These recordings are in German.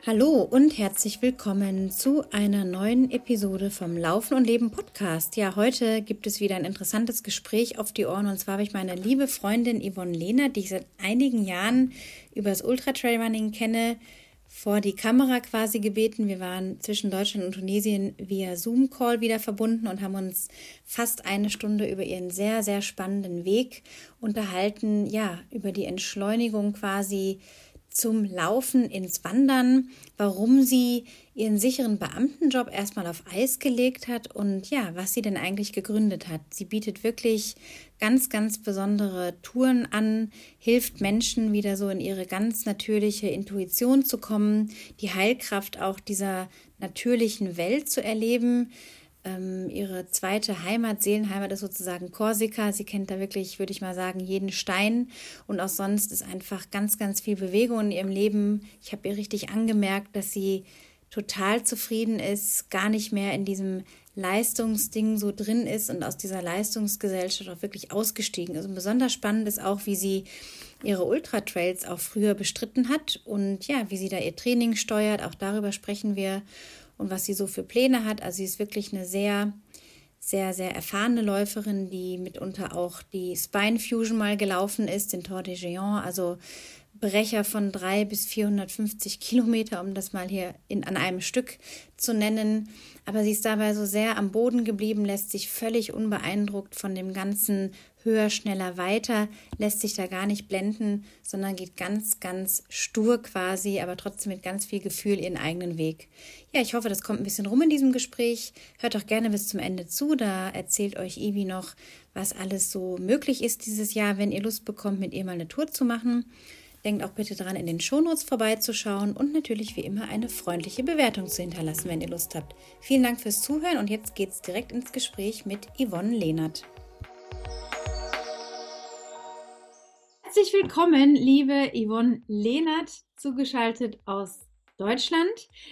Hallo und herzlich willkommen zu einer neuen Episode vom Laufen und Leben Podcast. Ja, heute gibt es wieder ein interessantes Gespräch auf die Ohren, und zwar habe ich meine liebe Freundin Yvonne Lehnert, die ich seit einigen Jahren über das Ultra-Trailrunning kenne, vor die Kamera quasi gebeten. Wir waren zwischen Deutschland und Tunesien via Zoom-Call wieder verbunden und haben uns fast eine Stunde über ihren sehr, sehr spannenden Weg unterhalten, ja, über die Entschleunigung quasi zum Laufen ins Wandern, warum sie ihren sicheren Beamtenjob erstmal auf Eis gelegt hat und ja, was sie denn eigentlich gegründet hat. Sie bietet wirklich ganz, ganz besondere Touren an, hilft Menschen wieder so in ihre ganz natürliche Intuition zu kommen, die Heilkraft auch dieser natürlichen Welt zu erleben. Ihre zweite Heimat, Seelenheimat ist sozusagen Korsika. Sie kennt da wirklich, würde ich mal sagen, jeden Stein. Und auch sonst ist einfach ganz, ganz viel Bewegung in ihrem Leben. Ich habe ihr richtig angemerkt, dass sie total zufrieden ist, gar nicht mehr in diesem Leistungsding so drin ist und aus dieser Leistungsgesellschaft auch wirklich ausgestiegen ist. Und besonders spannend ist auch, wie sie ihre Ultratrails auch früher bestritten hat und ja, wie sie da ihr Training steuert. Auch darüber sprechen wir. Und was sie so für Pläne hat. Also sie ist wirklich eine sehr, sehr, sehr erfahrene Läuferin, die mitunter auch die Spine Fusion mal gelaufen ist, den Tour de Géant, also Brecher von 300 bis 450 Kilometer, um das mal hier an einem Stück zu nennen. Aber sie ist dabei so sehr am Boden geblieben, lässt sich völlig unbeeindruckt von dem ganzen höher, schneller, weiter, lässt sich da gar nicht blenden, sondern geht ganz, ganz stur quasi, aber trotzdem mit ganz viel Gefühl ihren eigenen Weg. Ja, ich hoffe, das kommt ein bisschen rum in diesem Gespräch. Hört doch gerne bis zum Ende zu, da erzählt euch Ivi noch, was alles so möglich ist dieses Jahr, wenn ihr Lust bekommt, mit ihr mal eine Tour zu machen. Denkt auch bitte dran, in den Shownotes vorbeizuschauen und natürlich wie immer eine freundliche Bewertung zu hinterlassen, wenn ihr Lust habt. Vielen Dank fürs Zuhören und jetzt geht's direkt ins Gespräch mit Yvonne Lehnert. Herzlich willkommen, liebe Yvonne Lehnert, zugeschaltet aus Deutschland.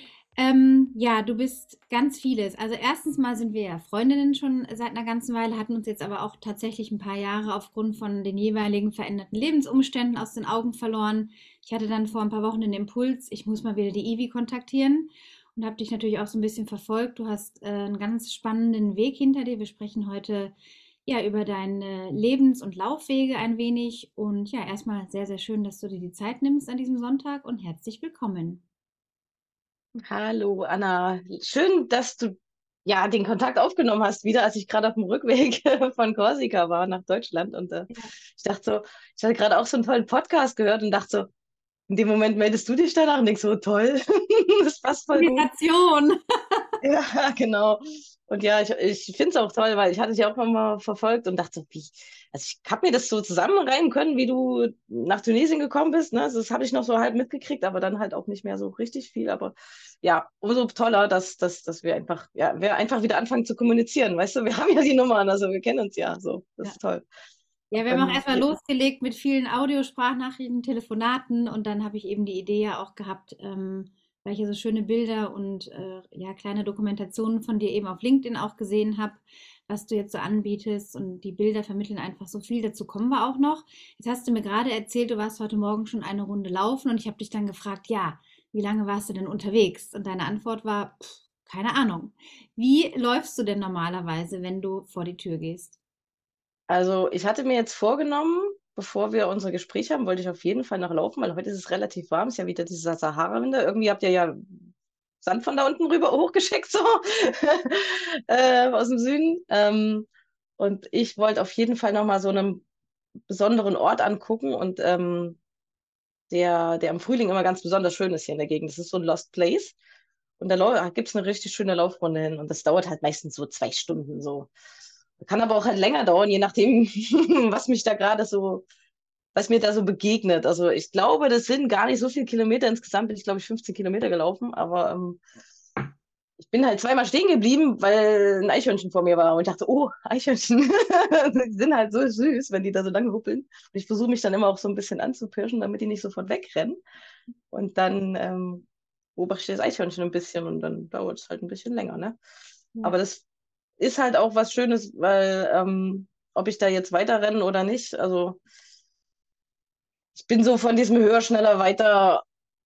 Ja, du bist ganz vieles. Also erstens mal sind wir ja Freundinnen schon seit einer ganzen Weile, hatten uns jetzt aber auch tatsächlich ein paar Jahre aufgrund von den jeweiligen veränderten Lebensumständen aus den Augen verloren. Ich hatte dann vor ein paar Wochen den Impuls, ich muss mal wieder die Ivi kontaktieren und habe dich natürlich auch so ein bisschen verfolgt. Du hast einen ganz spannenden Weg hinter dir. Wir sprechen heute ja über deine Lebens- und Laufwege ein wenig. Und ja, erstmal sehr, sehr schön, dass du dir die Zeit nimmst an diesem Sonntag und herzlich willkommen. Hallo Anna, schön, dass du ja den Kontakt aufgenommen hast, wieder als ich gerade auf dem Rückweg von Korsika war nach Deutschland und Ja. ich dachte so, ich hatte gerade auch so einen tollen Podcast gehört und dachte so, in dem Moment meldest du dich danach und denkst so, toll, das passt voll gut. Organisation. Ja, genau. Und ja, ich finde es auch toll, weil ich hatte dich auch mal verfolgt und dachte, so, wie, also ich habe mir das so zusammenreimen können, wie du nach Tunesien gekommen bist, ne? Also das habe ich noch so halb mitgekriegt, aber dann halt auch nicht mehr so richtig viel. Aber ja, umso toller, dass wir einfach, ja, wir einfach wieder anfangen zu kommunizieren. Weißt du, wir haben ja die Nummern, also wir kennen uns ja so. Das Ja. ist toll. Ja, wir haben auch Und erstmal losgelegt mit vielen Audiosprachnachrichten, Telefonaten und dann habe ich eben die Idee ja auch gehabt, weil ich ja so schöne Bilder und ja, kleine Dokumentationen von dir eben auf LinkedIn auch gesehen habe, was du jetzt so anbietest und die Bilder vermitteln einfach so viel. Dazu kommen wir auch noch. Jetzt hast du mir gerade erzählt, du warst heute Morgen schon eine Runde laufen und ich habe dich dann gefragt, ja, wie lange warst du denn unterwegs? Und deine Antwort war, keine Ahnung. Wie läufst du denn normalerweise, wenn du vor die Tür gehst? also ich hatte mir jetzt vorgenommen, bevor wir unser Gespräch haben, wollte ich auf jeden Fall noch laufen, weil heute ist es relativ warm, ist ja wieder dieser Sahara-Winter. Irgendwie habt ihr ja Sand von da unten rüber hochgeschickt, so aus dem Süden. Und ich wollte auf jeden Fall nochmal so einen besonderen Ort angucken und der im Frühling immer ganz besonders schön ist hier in der Gegend. Das ist so ein Lost Place. Und da gibt es eine richtig schöne Laufrunde hin. Und das dauert halt meistens so 2 Stunden so. Kann aber auch halt länger dauern, je nachdem, was mich da gerade so, was mir da so begegnet. Also ich glaube, das sind gar nicht so viele Kilometer. Insgesamt bin ich, glaube ich, 15 Kilometer gelaufen. Aber ich bin halt zweimal stehen geblieben, weil ein Eichhörnchen vor mir war. Und ich dachte, oh, Eichhörnchen. Die sind halt so süß, wenn die da so lang huppeln. Und ich versuche mich dann immer auch so ein bisschen anzupirschen, damit die nicht sofort wegrennen. Und dann beobachte ich das Eichhörnchen ein bisschen und dann dauert es halt ein bisschen länger, ne? Ja. Aber das ist halt auch was Schönes, weil ob ich da jetzt weiterrenne oder nicht, also ich bin so von diesem höher, schneller, weiter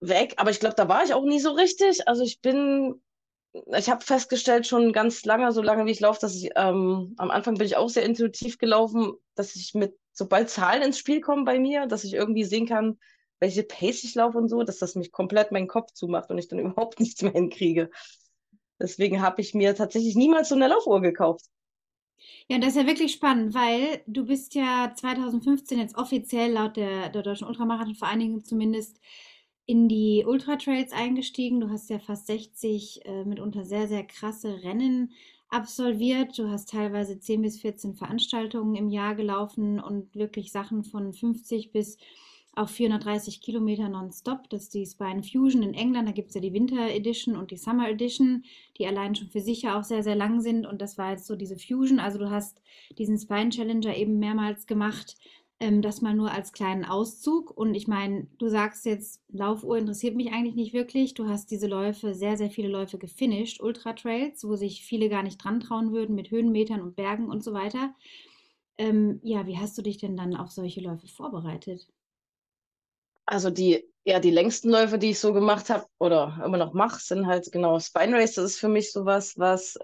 weg, aber ich glaube, da war ich auch nie so richtig. Also ich habe festgestellt schon ganz lange, so lange wie ich laufe, dass ich, am Anfang bin ich auch sehr intuitiv gelaufen, dass ich sobald Zahlen ins Spiel kommen bei mir, dass ich irgendwie sehen kann, welche Pace ich laufe und so, dass das mich komplett meinen Kopf zumacht und ich dann überhaupt nichts mehr hinkriege. Deswegen habe ich mir tatsächlich niemals so eine Laufuhr gekauft. Ja, das ist ja wirklich spannend, weil du bist ja 2015 jetzt offiziell laut der Deutschen Ultramarathon-Vereinigung zumindest in die Ultratrails eingestiegen. Du hast ja fast 60 mitunter sehr, sehr krasse Rennen absolviert. Du hast teilweise 10 bis 14 Veranstaltungen im Jahr gelaufen und wirklich Sachen von 50 bis auf 430 Kilometer nonstop. Das ist die Spine Fusion in England. Da gibt es ja die Winter Edition und die Summer Edition, die allein schon für sich ja auch sehr, sehr lang sind. Und das war jetzt so diese Fusion. Also du hast diesen Spine Challenger eben mehrmals gemacht. Das mal nur als kleinen Auszug. Und ich meine, du sagst jetzt, Laufuhr interessiert mich eigentlich nicht wirklich. Du hast diese Läufe, sehr, sehr viele Läufe gefinisht, Ultra-Trails, wo sich viele gar nicht dran trauen würden, mit Höhenmetern und Bergen und so weiter. Ja, wie hast du dich denn dann auf solche Läufe vorbereitet? Also die längsten Läufe, die ich so gemacht habe oder immer noch mache, sind halt genau Spine Race. Das ist für mich sowas, was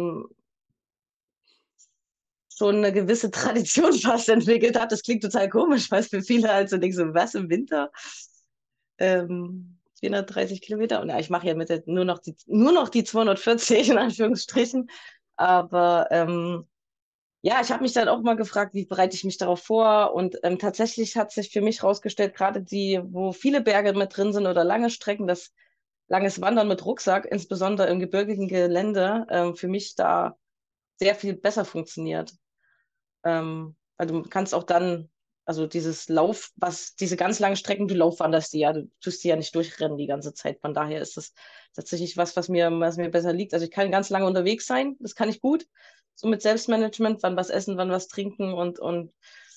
schon eine gewisse Tradition fast entwickelt hat. Das klingt total komisch, weil es für viele halt so denken, so was im Winter? 430 Kilometer. Und ja, ich mache ja nur noch die 240 in Anführungsstrichen. Aber ja, ich habe mich dann auch mal gefragt, wie bereite ich mich darauf vor? Und tatsächlich hat sich für mich herausgestellt, gerade die, wo viele Berge mit drin sind oder lange Strecken, das langes Wandern mit Rucksack, insbesondere im gebirgigen Gelände, für mich da sehr viel besser funktioniert. Weil du kannst auch dann, also diese ganz langen Strecken, du laufwanderst die ja, du tust die ja nicht durchrennen die ganze Zeit. Von daher ist das tatsächlich was mir besser liegt. Also ich kann ganz lange unterwegs sein, das kann ich gut. So mit Selbstmanagement, wann was essen, wann was trinken und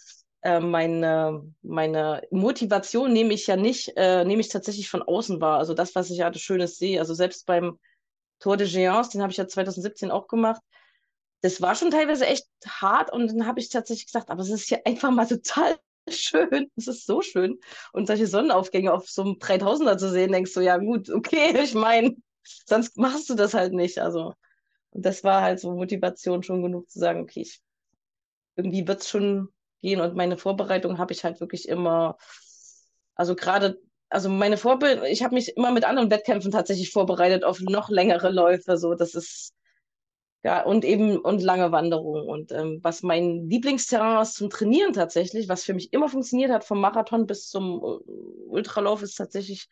meine Motivation nehme ich tatsächlich von außen wahr. Also das, was ich ja das Schönes sehe. Also selbst beim Tour de Géance, den habe ich ja 2017 auch gemacht, das war schon teilweise echt hart und dann habe ich tatsächlich gesagt, aber es ist hier einfach mal total schön. Es ist so schön. Und solche Sonnenaufgänge auf so einem 3000er zu sehen, denkst du, ja gut, okay, ich meine, sonst machst du das halt nicht. Also, und das war halt so Motivation schon genug zu sagen, okay, irgendwie wird es schon gehen. Und meine Vorbereitung habe ich halt wirklich immer, also gerade, also meine Vorbild, ich habe mich immer mit anderen Wettkämpfen tatsächlich vorbereitet auf noch längere Läufe. So, das ist ja, und lange Wanderungen. Und was mein Lieblingsterrain ist zum Trainieren tatsächlich, was für mich immer funktioniert hat, vom Marathon bis zum Ultralauf, ist tatsächlich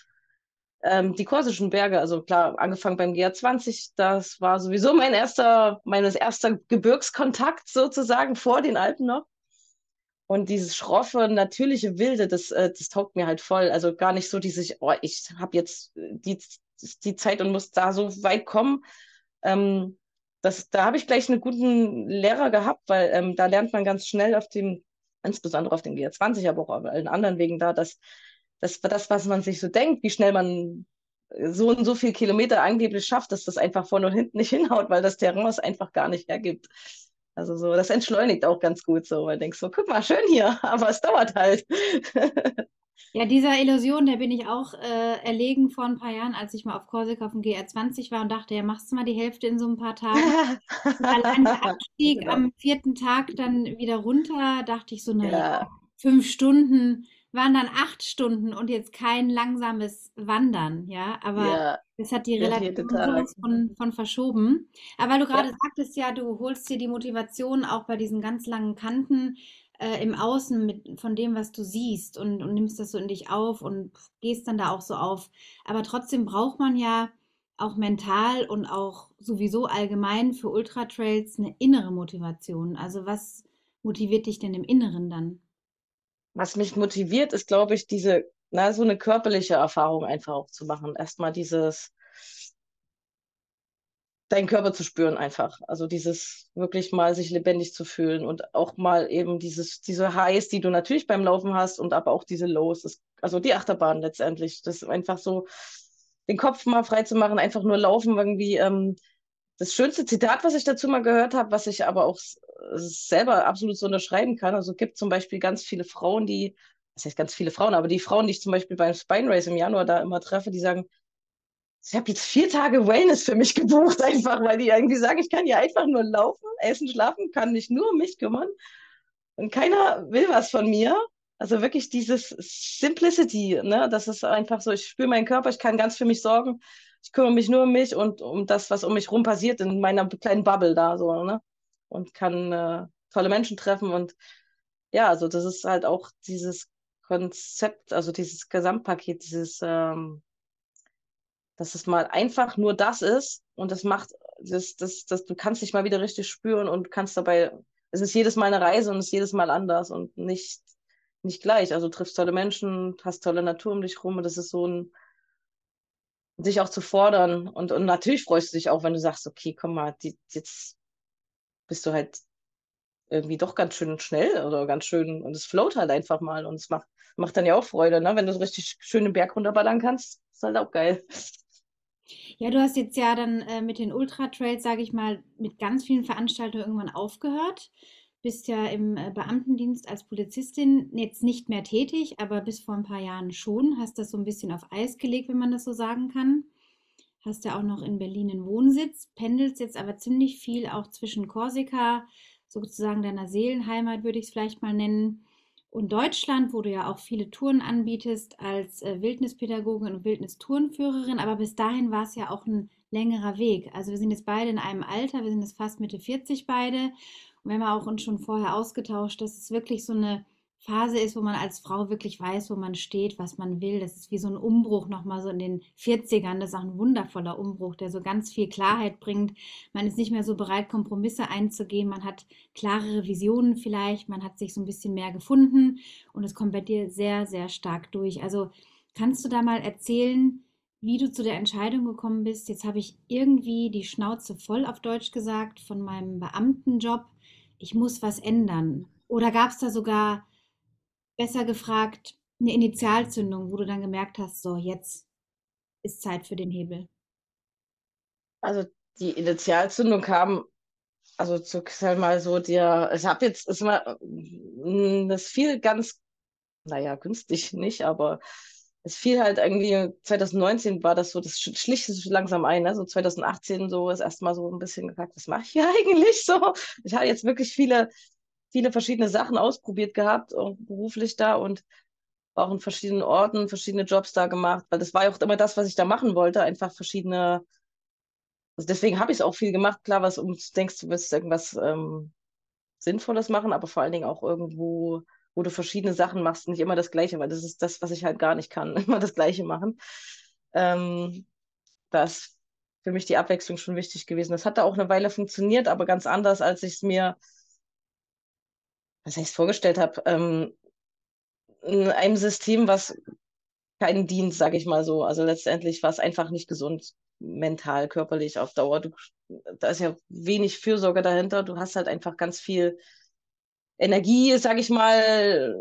die korsischen Berge. Also klar, angefangen beim GR20, das war sowieso meines erster Gebirgskontakt sozusagen vor den Alpen noch. Und dieses schroffe, natürliche Wilde, das taugt mir halt voll. Also gar nicht so dieses, oh, ich habe jetzt die Zeit und muss da so weit kommen. Ähm, da habe ich gleich einen guten Lehrer gehabt, weil da lernt man ganz schnell insbesondere auf dem G20, aber auch auf allen anderen Wegen da, das, was man sich so denkt, wie schnell man so und so viel Kilometer angeblich schafft, dass das einfach vorne und hinten nicht hinhaut, weil das Terrain es einfach gar nicht hergibt. Also so, das entschleunigt auch ganz gut so, weil du denkst so, guck mal, schön hier, aber es dauert halt. Ja, dieser Illusion, der bin ich auch erlegen vor ein paar Jahren, als ich mal auf Korsika auf dem GR20 war und dachte, ja, machst du mal die Hälfte in so ein paar Tagen. Und allein der Abstieg Genau. am vierten Tag dann wieder runter, dachte ich so, naja, Ja, 5 Stunden waren dann 8 Stunden und jetzt kein langsames Wandern, ja. Aber ja, das hat die der vierte Relation Tag. sowas von verschoben. Aber weil du Ja. gerade sagtest, ja, du holst dir die Motivation auch bei diesen ganz langen Kanten im Außen von dem, was du siehst und nimmst das so in dich auf und gehst dann da auch so auf. Aber trotzdem braucht man ja auch mental und auch sowieso allgemein für Ultratrails eine innere Motivation. Also was motiviert dich denn im Inneren dann? Was mich motiviert, ist, glaube ich, so eine körperliche Erfahrung einfach auch zu machen. Erstmal deinen Körper zu spüren einfach. Also dieses wirklich mal sich lebendig zu fühlen und auch mal eben diese Highs, die du natürlich beim Laufen hast und aber auch diese Lows, also die Achterbahn letztendlich. Das ist einfach so, den Kopf mal frei zu machen, einfach nur laufen irgendwie. Das schönste Zitat, was ich dazu mal gehört habe, was ich aber auch selber absolut so unterschreiben kann. Also es gibt zum Beispiel ganz viele Frauen, die das heißt ganz viele Frauen, aber die Frauen, die ich zum Beispiel beim Spine Race im Januar da immer treffe, die sagen, ich habe jetzt 4 Tage Wellness für mich gebucht, einfach, weil die irgendwie sagen, ich kann ja einfach nur laufen, essen, schlafen, kann mich nur um mich kümmern und keiner will was von mir. Also wirklich dieses Simplicity, ne? Das ist einfach so, ich spüre meinen Körper, ich kann ganz für mich sorgen. Ich kümmere mich nur um mich und um das, was um mich rum passiert, in meiner kleinen Bubble da, so, ne? Und kann tolle Menschen treffen. Und ja, also das ist halt auch dieses Konzept, also dieses Gesamtpaket, dass es mal einfach nur das ist und das macht, du kannst dich mal wieder richtig spüren und kannst dabei, es ist jedes Mal eine Reise und es ist jedes Mal anders und nicht gleich. Also du triffst tolle Menschen, hast tolle Natur um dich rum und das ist so ein, sich auch zu fordern und natürlich freust du dich auch, wenn du sagst, okay, komm mal, jetzt bist du halt irgendwie doch ganz schön schnell oder ganz schön und es float halt einfach mal und es macht dann ja auch Freude, ne? Wenn du so richtig schön den Berg runterballern kannst, ist halt auch geil. Ja, du hast jetzt ja dann mit den Ultra-Trails, sage ich mal, mit ganz vielen Veranstaltungen irgendwann aufgehört. Bist ja im Beamtendienst als Polizistin jetzt nicht mehr tätig, aber bis vor ein paar Jahren schon. Hast das so ein bisschen auf Eis gelegt, wenn man das so sagen kann. Hast ja auch noch in Berlin einen Wohnsitz, pendelst jetzt aber ziemlich viel auch zwischen Korsika, sozusagen deiner Seelenheimat, würde ich es vielleicht mal nennen, und Deutschland, wo du ja auch viele Touren anbietest als Wildnispädagogin und Wildnistourenführerin. Aber bis dahin war es ja auch ein längerer Weg. Also wir sind jetzt beide in einem Alter, wir sind jetzt fast Mitte 40 beide. Und wir haben auch uns schon vorher ausgetauscht, dass es wirklich so eine Phase ist, wo man als Frau wirklich weiß, wo man steht, was man will. Das ist wie so ein Umbruch nochmal so in den 40ern. Das ist auch ein wundervoller Umbruch, der so ganz viel Klarheit bringt. Man ist nicht mehr so bereit, Kompromisse einzugehen. Man hat klarere Visionen vielleicht. Man hat sich so ein bisschen mehr gefunden und es kommt bei dir sehr, sehr stark durch. Also kannst du da mal erzählen, wie du zu der Entscheidung gekommen bist? Jetzt habe ich irgendwie die Schnauze voll auf Deutsch gesagt von meinem Beamtenjob. Ich muss was ändern. Oder gab es da sogar, besser gefragt, eine Initialzündung, wo du dann gemerkt hast, so jetzt ist Zeit für den Hebel? Also die Initialzündung kam, also zu sag mal so, ich habe jetzt, ist mal, das fiel ganz, naja, günstig nicht, aber es fiel halt irgendwie, 2019 war das so, das schlich sich langsam ein, ne? So 2018 so ist erstmal so ein bisschen gefragt, was mache ich hier eigentlich so? Ich habe jetzt wirklich viele verschiedene Sachen ausprobiert gehabt, auch beruflich da und auch in verschiedenen Orten, verschiedene Jobs da gemacht, weil das war ja auch immer das, was ich da machen wollte, einfach verschiedene. Also deswegen habe ich es auch viel gemacht. Klar, was du denkst, du willst irgendwas Sinnvolles machen, aber vor allen Dingen auch irgendwo, wo du verschiedene Sachen machst, nicht immer das Gleiche, weil das ist das, was ich halt gar nicht kann, immer das Gleiche machen. Ähm, Da ist für mich die Abwechslung schon wichtig gewesen. Das hat da auch eine Weile funktioniert, aber ganz anders, als ich es mir, was ich vorgestellt habe, in einem System, was keinen Dienst, sage ich mal so. Also letztendlich war es einfach nicht gesund, mental, körperlich auf Dauer. Da ist ja wenig Fürsorge dahinter. Du hast halt einfach ganz viel Energie, sage ich mal,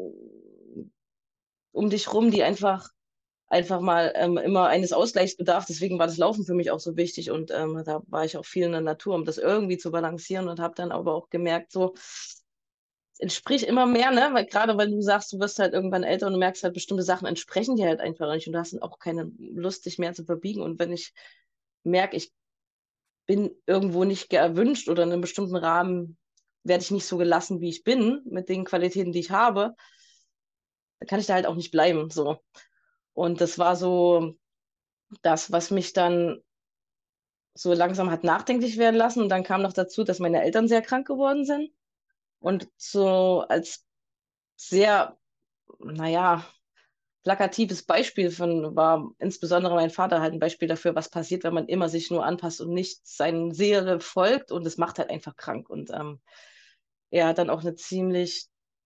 um dich rum, die einfach mal immer eines Ausgleichs bedarf. Deswegen war das Laufen für mich auch so wichtig und da war ich auch viel in der Natur, um das irgendwie zu balancieren und habe dann aber auch gemerkt, so entspricht immer mehr, ne? Weil gerade weil du sagst, du wirst halt irgendwann älter und du merkst halt, bestimmte Sachen entsprechen dir halt einfach nicht und du hast dann auch keine Lust, dich mehr zu verbiegen. Und wenn ich merke, ich bin irgendwo nicht erwünscht oder in einem bestimmten Rahmen werde ich nicht so gelassen, wie ich bin, mit den Qualitäten, die ich habe, dann kann ich da halt auch nicht bleiben, so. Und das war so das, was mich dann so langsam hat nachdenklich werden lassen. Und dann kam noch dazu, dass meine Eltern sehr krank geworden sind. Und so als sehr, naja, plakatives Beispiel war insbesondere mein Vater halt ein Beispiel dafür, was passiert, wenn man immer sich nur anpasst und nicht seinen Seele folgt und es macht halt einfach krank. Und er hat dann auch eine ziemlich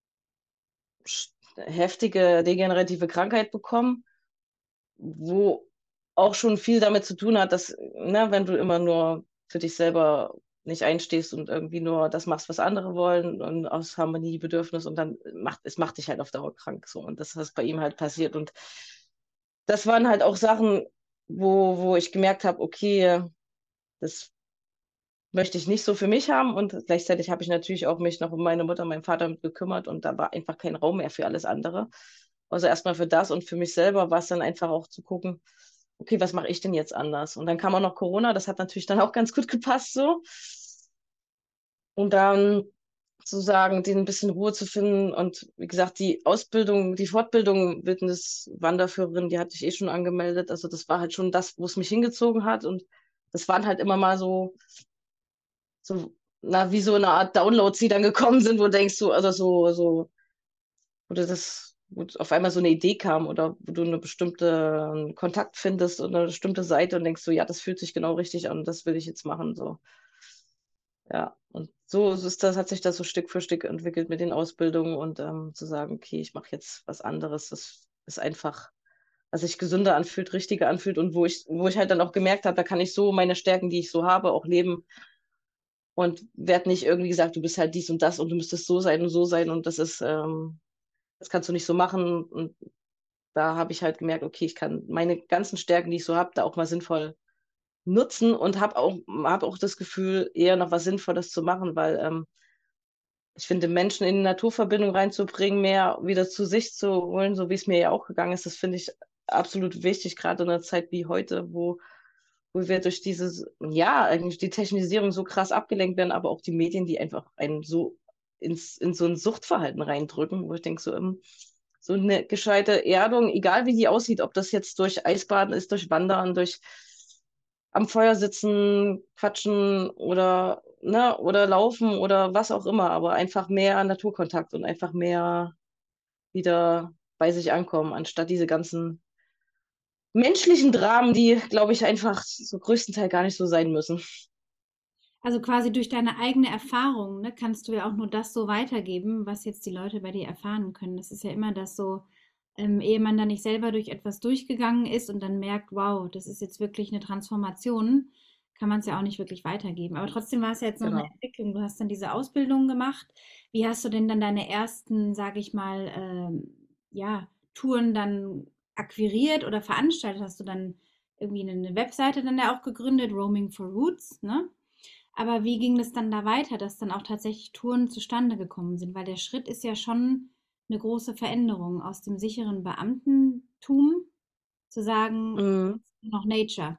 heftige degenerative Krankheit bekommen, wo auch schon viel damit zu tun hat, dass, ne, wenn du immer nur für dich selber nicht einstehst und irgendwie nur das machst, was andere wollen und aus Harmoniebedürfnis und dann es macht dich halt auf Dauer krank so und das ist bei ihm halt passiert und das waren halt auch Sachen, wo ich gemerkt habe, okay, das möchte ich nicht so für mich haben und gleichzeitig habe ich natürlich auch mich noch um meine Mutter, meinen Vater gekümmert und da war einfach kein Raum mehr für alles andere Also erstmal für das und für mich selber war es dann einfach auch zu gucken, okay, was mache ich denn jetzt anders? Und dann kam auch noch Corona, das hat natürlich dann auch ganz gut gepasst so. Und dann sozusagen den ein bisschen Ruhe zu finden. Und wie gesagt, die Ausbildung, die Fortbildung Wildnis-Wanderführerin, die hatte ich eh schon angemeldet. Also das war halt schon das, wo es mich hingezogen hat. Und das waren halt immer mal wie so eine Art Downloads, die dann gekommen sind, wo du denkst du, also wo auf einmal so eine Idee kam oder wo du eine bestimmte Kontakt findest oder eine bestimmte Seite und denkst so, ja, das fühlt sich genau richtig an, das will ich jetzt machen, so. Ja, und hat sich das so Stück für Stück entwickelt mit den Ausbildungen und zu sagen, okay, ich mache jetzt was anderes. Das ist einfach, was sich gesünder anfühlt, richtiger anfühlt und wo ich halt dann auch gemerkt habe, da kann ich so meine Stärken, die ich so habe, auch leben und werde nicht irgendwie gesagt, du bist halt dies und das und du müsstest so sein und das kannst du nicht so machen. Und da habe ich halt gemerkt, okay, ich kann meine ganzen Stärken, die ich so habe, da auch mal sinnvoll nutzen und hab auch das Gefühl, eher noch was Sinnvolles zu machen, weil ich finde, Menschen in die Naturverbindung reinzubringen, mehr wieder zu sich zu holen, so wie es mir ja auch gegangen ist, das finde ich absolut wichtig, gerade in einer Zeit wie heute, wo wir durch ja, eigentlich die Technisierung so krass abgelenkt werden, aber auch die Medien, die einfach einen so in so ein Suchtverhalten reindrücken, wo ich denke, so eine gescheite Erdung, egal wie die aussieht, ob das jetzt durch Eisbaden ist, durch Wandern, durch am Feuer sitzen, quatschen oder laufen oder was auch immer, aber einfach mehr Naturkontakt und einfach mehr wieder bei sich ankommen, anstatt diese ganzen menschlichen Dramen, die, glaube ich, einfach so größtenteils gar nicht so sein müssen. Also quasi durch deine eigene Erfahrung, ne, kannst du ja auch nur das so weitergeben, was jetzt die Leute bei dir erfahren können. Das ist ja immer das so, ehe man da nicht selber durch etwas durchgegangen ist und dann merkt, wow, das ist jetzt wirklich eine Transformation, kann man es ja auch nicht wirklich weitergeben. Aber trotzdem war es ja jetzt noch eine Genau. Entwicklung. Du hast dann diese Ausbildung gemacht. Wie hast du denn dann deine ersten, sage ich mal, ja, Touren dann akquiriert oder veranstaltet? Hast du dann irgendwie eine Webseite dann ja auch gegründet, Roaming for Roots, ne? Aber wie ging es dann da weiter, dass dann auch tatsächlich Touren zustande gekommen sind? Weil der Schritt ist ja schon eine große Veränderung aus dem sicheren Beamtentum zu sagen, Mhm. noch Nature.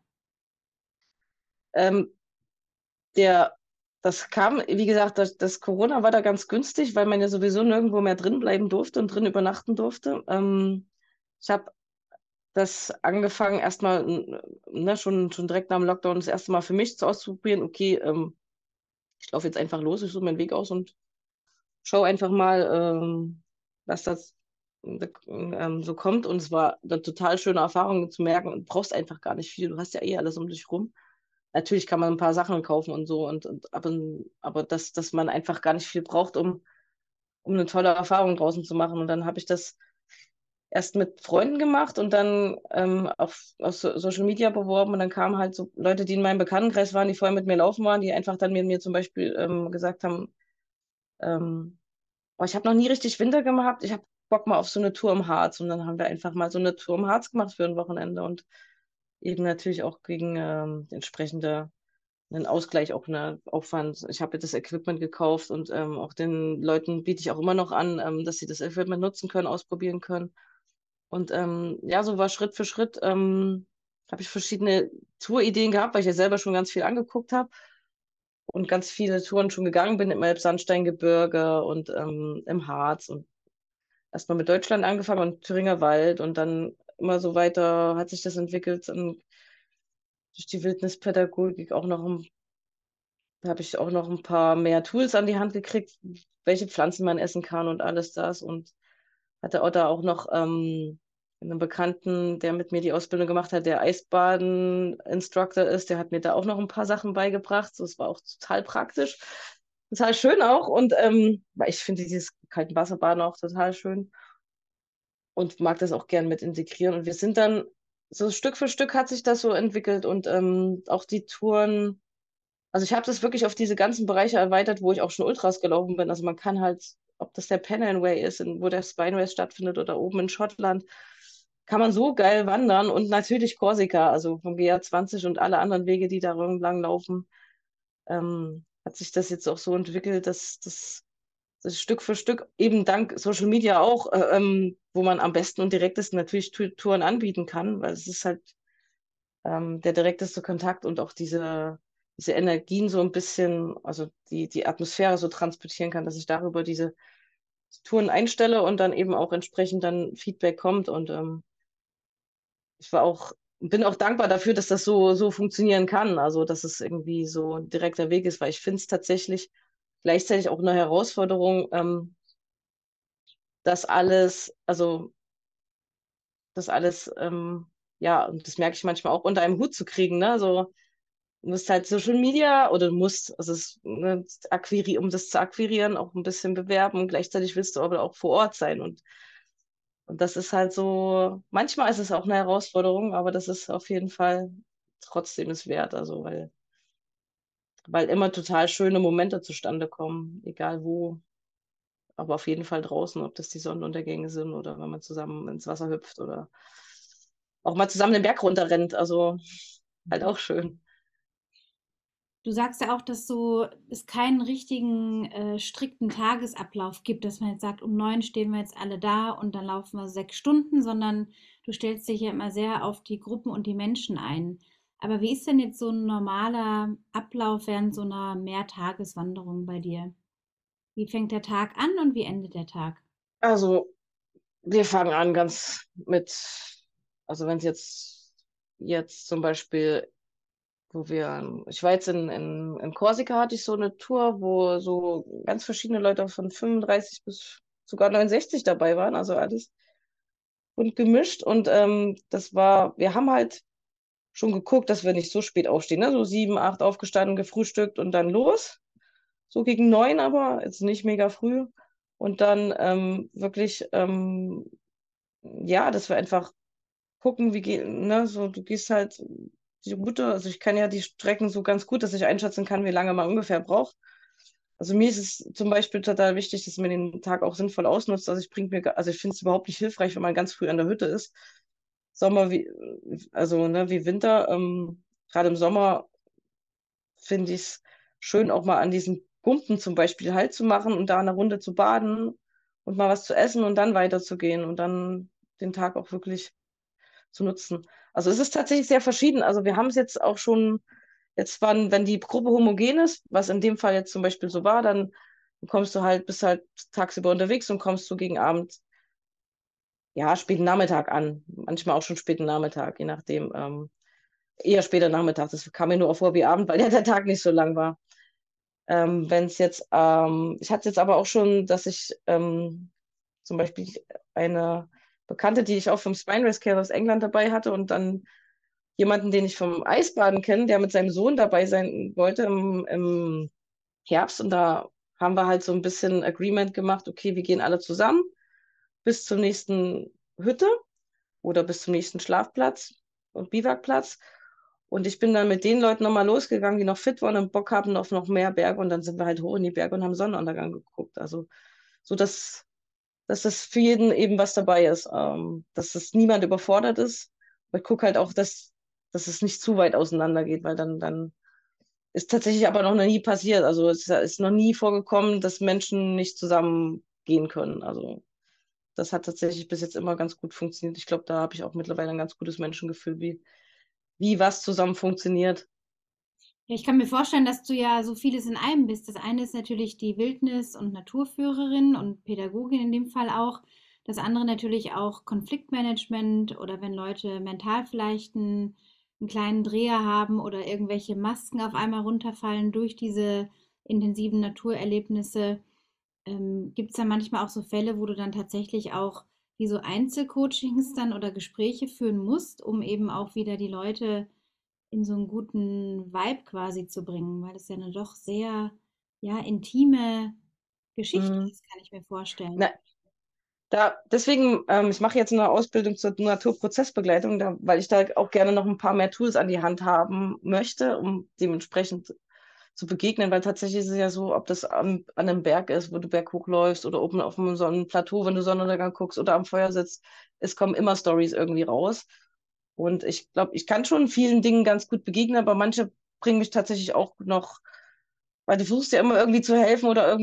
Ähm, der, Das kam, wie gesagt, das Corona war da ganz günstig, weil man ja sowieso nirgendwo mehr drin bleiben durfte und drin übernachten durfte. Ich habe das angefangen, erstmal, ne, schon direkt nach dem Lockdown das erste Mal für mich auszuprobieren. Okay, ich laufe jetzt einfach los, ich suche meinen Weg aus und schaue einfach mal, was das so kommt. Und es war eine total schöne Erfahrung zu merken, du brauchst einfach gar nicht viel. Du hast ja eh alles um dich rum. Natürlich kann man ein paar Sachen kaufen und so, aber dass man einfach gar nicht viel braucht, um eine tolle Erfahrung draußen zu machen. Und dann habe ich das erst mit Freunden gemacht und dann auf Social Media beworben und dann kamen halt so Leute, die in meinem Bekanntenkreis waren, die vorher mit mir laufen waren, die einfach dann mit mir zum Beispiel gesagt haben, ähm, oh, ich habe noch nie richtig Winter gehabt, ich habe Bock mal auf so eine Tour im Harz und dann haben wir einfach mal so eine Tour im Harz gemacht für ein Wochenende und eben natürlich auch gegen entsprechende einen Ausgleich, auch einen Aufwand. Ich habe das Equipment gekauft und auch den Leuten biete ich auch immer noch an, dass sie das Equipment nutzen können, ausprobieren können. Und ja, so war Schritt für Schritt, habe ich verschiedene Tourideen gehabt, weil ich ja selber schon ganz viel angeguckt habe und ganz viele Touren schon gegangen bin im Elbsandsteingebirge und im Harz und erstmal mit Deutschland angefangen und Thüringer Wald und dann immer so weiter hat sich das entwickelt und durch die Wildnispädagogik da habe ich auch noch ein paar mehr Tools an die Hand gekriegt, welche Pflanzen man essen kann und alles das und hatte auch da auch noch einen Bekannten, der mit mir die Ausbildung gemacht hat, der Eisbaden-Instructor ist, der hat mir da auch noch ein paar Sachen beigebracht. So, es war auch total praktisch, total schön auch. Und weil ich finde dieses kalten Wasserbaden auch total schön und mag das auch gern mit integrieren. Und wir sind dann, so Stück für Stück hat sich das so entwickelt und auch die Touren. Also ich habe das wirklich auf diese ganzen Bereiche erweitert, wo ich auch schon Ultras gelaufen bin. Also man kann halt, ob das der Pennine Way ist, wo der Spine Race stattfindet oder oben in Schottland, kann man so geil wandern und natürlich Korsika, also vom GR20 und alle anderen Wege, die da lang laufen, hat sich das jetzt auch so entwickelt, dass das ist Stück für Stück, eben dank Social Media auch, wo man am besten und direktesten natürlich Touren anbieten kann, weil es ist halt der direkteste Kontakt und auch diese Energien so ein bisschen, also die Atmosphäre so transportieren kann, dass ich darüber diese Touren einstelle und dann eben auch entsprechend dann Feedback kommt. Und ich bin auch dankbar dafür, dass das so funktionieren kann. Also, dass es irgendwie so ein direkter Weg ist, weil ich finde es tatsächlich gleichzeitig auch eine Herausforderung, das alles, also das alles, ja, und das merke ich manchmal auch unter einem Hut zu kriegen, ne? So, du musst halt Social Media oder du musst, also ne, um das zu akquirieren, auch ein bisschen bewerben und gleichzeitig willst du aber auch vor Ort sein. Und das ist halt so, manchmal ist es auch eine Herausforderung, aber das ist auf jeden Fall trotzdem es wert, also weil immer total schöne Momente zustande kommen, egal wo, aber auf jeden Fall draußen, ob das die Sonnenuntergänge sind oder wenn man zusammen ins Wasser hüpft oder auch mal zusammen den Berg runterrennt, also halt auch schön. Du sagst ja auch, dass es keinen richtigen strikten Tagesablauf gibt, dass man jetzt sagt, um 9 stehen wir jetzt alle da und dann laufen wir 6 Stunden, sondern du stellst dich ja immer sehr auf die Gruppen und die Menschen ein. Aber wie ist denn jetzt so ein normaler Ablauf während so einer Mehrtageswanderung bei dir? Wie fängt der Tag an und wie endet der Tag? Also wir fangen an also wenn es jetzt zum Beispiel, ich war jetzt in Korsika, hatte ich so eine Tour, wo so ganz verschiedene Leute von 35 bis sogar 69 dabei waren, also alles bunt gemischt. Und wir haben halt schon geguckt, dass wir nicht so spät aufstehen, ne? So 7, 8 aufgestanden, gefrühstückt und dann los. So gegen 9 aber, jetzt nicht mega früh. Und dann wirklich, ja, dass wir einfach gucken, ne, so du gehst halt die Route, also ich kann ja die Strecken so ganz gut, dass ich einschätzen kann, wie lange man ungefähr braucht. Also mir ist es zum Beispiel total wichtig, dass man den Tag auch sinnvoll ausnutzt. Also ich finde es überhaupt nicht hilfreich, wenn man ganz früh an der Hütte ist. Sommer also ne, wie Winter, gerade im Sommer finde ich es schön, auch mal an diesen Gumpen zum Beispiel Halt zu machen und da eine Runde zu baden und mal was zu essen und dann weiterzugehen und dann den Tag auch wirklich zu nutzen. Also es ist tatsächlich sehr verschieden. Also wir haben es jetzt auch schon, wenn die Gruppe homogen ist, was in dem Fall jetzt zum Beispiel so war, dann bist halt tagsüber unterwegs und kommst so gegen Abend, ja, späten Nachmittag an. Manchmal auch schon späten Nachmittag, je nachdem. Eher später Nachmittag. Das kam mir nur auch vor wie Abend, weil ja der Tag nicht so lang war. Ich hatte jetzt aber auch schon, dass ich zum Beispiel eine Bekannte, die ich auch vom Spine Rescue aus England dabei hatte und dann jemanden, den ich vom Eisbaden kenne, der mit seinem Sohn dabei sein wollte im Herbst. Und da haben wir halt so ein bisschen Agreement gemacht, okay, wir gehen alle zusammen bis zur nächsten Hütte oder bis zum nächsten Schlafplatz und Biwakplatz. Und ich bin dann mit den Leuten nochmal losgegangen, die noch fit waren und Bock haben auf noch mehr Berge. Und dann sind wir halt hoch in die Berge und haben Sonnenuntergang geguckt. Also so, dass es für jeden eben was dabei ist, dass es niemand überfordert ist. Aber ich gucke halt auch, dass es nicht zu weit auseinander geht, weil dann ist tatsächlich aber noch nie passiert. Also es ist noch nie vorgekommen, dass Menschen nicht zusammen gehen können. Also das hat tatsächlich bis jetzt immer ganz gut funktioniert. Ich glaube, da habe ich auch mittlerweile ein ganz gutes Menschengefühl, wie was zusammen funktioniert. Ja, ich kann mir vorstellen, dass du ja so vieles in einem bist. Das eine ist natürlich die Wildnis- und Naturführerin und Pädagogin in dem Fall auch. Das andere natürlich auch Konfliktmanagement oder wenn Leute mental vielleicht einen kleinen Dreher haben oder irgendwelche Masken auf einmal runterfallen durch diese intensiven Naturerlebnisse. Gibt es da manchmal auch so Fälle, wo du dann tatsächlich auch wie so Einzelcoachings dann oder Gespräche führen musst, um eben auch wieder die Leute in so einen guten Vibe quasi zu bringen, weil das ja eine doch sehr, ja, intime Geschichte Mhm. ist, kann ich mir vorstellen. Na, deswegen, ich mache jetzt eine Ausbildung zur Naturprozessbegleitung, weil ich da auch gerne noch ein paar mehr Tools an die Hand haben möchte, um dementsprechend zu begegnen, weil tatsächlich ist es ja so, ob das an einem Berg ist, wo du berghoch läufst oder oben auf einem Sonnenplateau, wenn du Sonnenuntergang guckst oder am Feuer sitzt, es kommen immer Stories irgendwie raus. Und ich glaube, ich kann schon vielen Dingen ganz gut begegnen, aber manche bringen mich tatsächlich auch noch, weil du versuchst ja immer irgendwie zu helfen oder irgendwas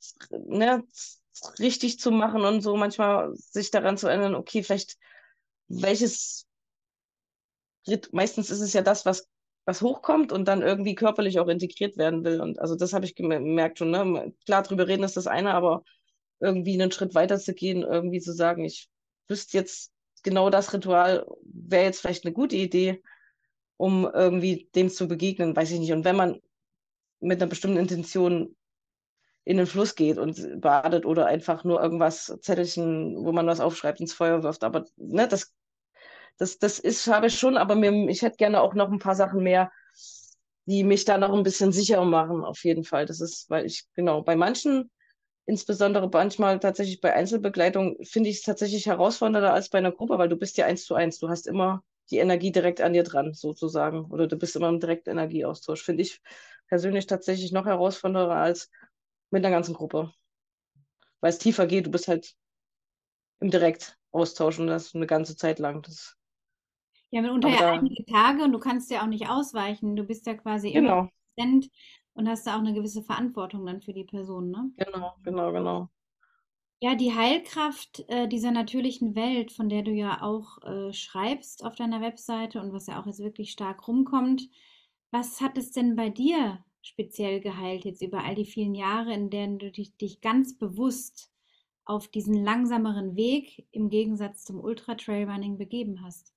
ne, richtig zu machen und so manchmal sich daran zu erinnern, okay, vielleicht welches meistens ist es ja das, was hochkommt und dann irgendwie körperlich auch integriert werden will. Und also das habe ich gemerkt schon, ne? Klar, drüber reden ist das eine, aber irgendwie einen Schritt weiter zu gehen, irgendwie zu sagen, ich wüsste jetzt genau das Ritual, wäre jetzt vielleicht eine gute Idee, um irgendwie dem zu begegnen, weiß ich nicht. Und wenn man mit einer bestimmten Intention in den Fluss geht und badet oder einfach nur irgendwas Zettelchen, wo man was aufschreibt, ins Feuer wirft, aber ne, das ist, habe ich schon, aber ich hätte gerne auch noch ein paar Sachen mehr, die mich da noch ein bisschen sicherer machen, auf jeden Fall. Das ist, weil ich, genau, bei manchen, insbesondere manchmal tatsächlich bei Einzelbegleitung, finde ich es tatsächlich herausfordernder als bei einer Gruppe, weil du bist ja 1:1. Du hast immer die Energie direkt an dir dran, sozusagen. Oder du bist immer im direkten Energieaustausch. Finde ich persönlich tatsächlich noch herausfordernder als mit einer ganzen Gruppe. Weil es tiefer geht, du bist halt im Direktaustausch und das eine ganze Zeit lang. Ja, mitunter Aber ja da, einige Tage und du kannst ja auch nicht ausweichen. Du bist ja quasi immer genau. präsent und hast da auch eine gewisse Verantwortung dann für die Person, ne? Genau, genau, genau. Ja, die Heilkraft, dieser natürlichen Welt, von der du ja auch, schreibst auf deiner Webseite und was ja auch jetzt wirklich stark rumkommt. Was hat es denn bei dir speziell geheilt jetzt über all die vielen Jahre, in denen du dich ganz bewusst auf diesen langsameren Weg im Gegensatz zum Ultra-Trailrunning begeben hast?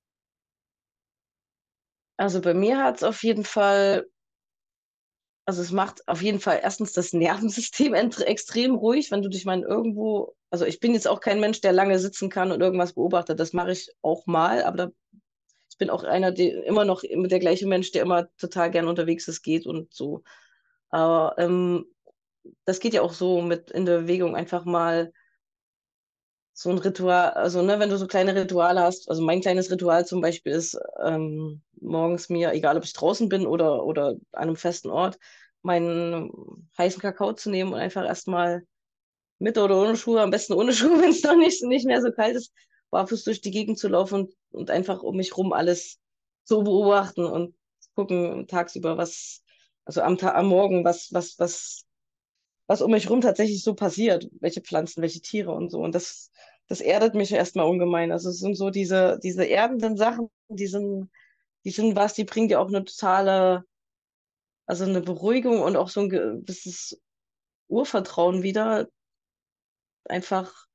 Also bei mir hat es auf jeden Fall, also es macht auf jeden Fall erstens das Nervensystem extrem ruhig, wenn du dich mal irgendwo, also ich bin jetzt auch kein Mensch, der lange sitzen kann und irgendwas beobachtet. Das mache ich auch mal, aber ich bin auch einer, der immer noch der gleiche Mensch, der immer total gern unterwegs ist, geht und so. Aber das geht ja auch so mit in der Bewegung einfach mal so ein Ritual, also ne, wenn du so kleine Rituale hast, also mein kleines Ritual zum Beispiel ist, morgens mir, egal ob ich draußen bin oder an einem festen Ort, meinen heißen Kakao zu nehmen und einfach erstmal mit oder ohne Schuhe, am besten ohne Schuhe, wenn es noch nicht mehr so kalt ist, barfuß durch die Gegend zu laufen und einfach um mich rum alles zu beobachten und gucken tagsüber, also am Morgen, was um mich rum tatsächlich so passiert, welche Pflanzen, welche Tiere und so. Und das erdet mich erstmal ungemein. Also es sind so diese erdenden Sachen, die sind was, die bringen dir auch eine totale, also eine Beruhigung und auch so ein gewisses Urvertrauen wieder. Einfach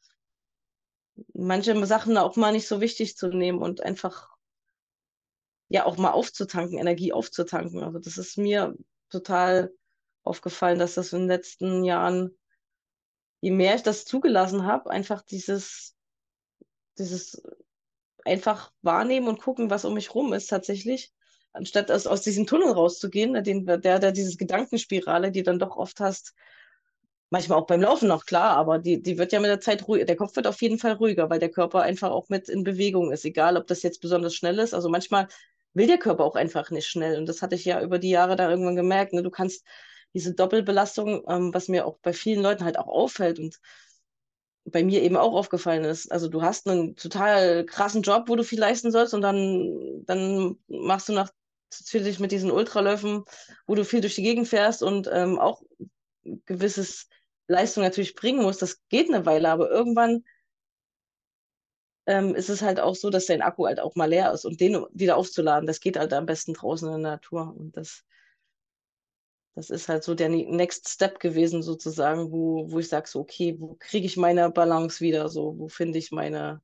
manche Sachen auch mal nicht so wichtig zu nehmen und einfach, ja, auch mal aufzutanken, Energie aufzutanken. Also das ist mir total aufgefallen, dass das in den letzten Jahren, je mehr ich das zugelassen habe, einfach dieses einfach wahrnehmen und gucken, was um mich rum ist tatsächlich, anstatt aus diesem Tunnel rauszugehen, dieses Gedankenspirale, die dann doch oft hast, manchmal auch beim Laufen noch klar, aber die wird ja mit der Zeit ruhiger, der Kopf wird auf jeden Fall ruhiger, weil der Körper einfach auch mit in Bewegung ist, egal ob das jetzt besonders schnell ist, also manchmal will der Körper auch einfach nicht schnell und das hatte ich ja über die Jahre dann irgendwann gemerkt, ne? Du kannst diese Doppelbelastung, was mir auch bei vielen Leuten halt auch auffällt und bei mir eben auch aufgefallen ist. Also du hast einen total krassen Job, wo du viel leisten sollst und dann machst du natürlich mit diesen Ultraläufen, wo du viel durch die Gegend fährst und auch gewisses Leistung natürlich bringen musst. Das geht eine Weile, aber irgendwann ist es halt auch so, dass dein Akku halt auch mal leer ist und den wieder aufzuladen, das geht halt am besten draußen in der Natur und das ist halt so der Next Step gewesen, sozusagen, wo ich sage so, okay, wo kriege ich meine Balance wieder? So, wo finde ich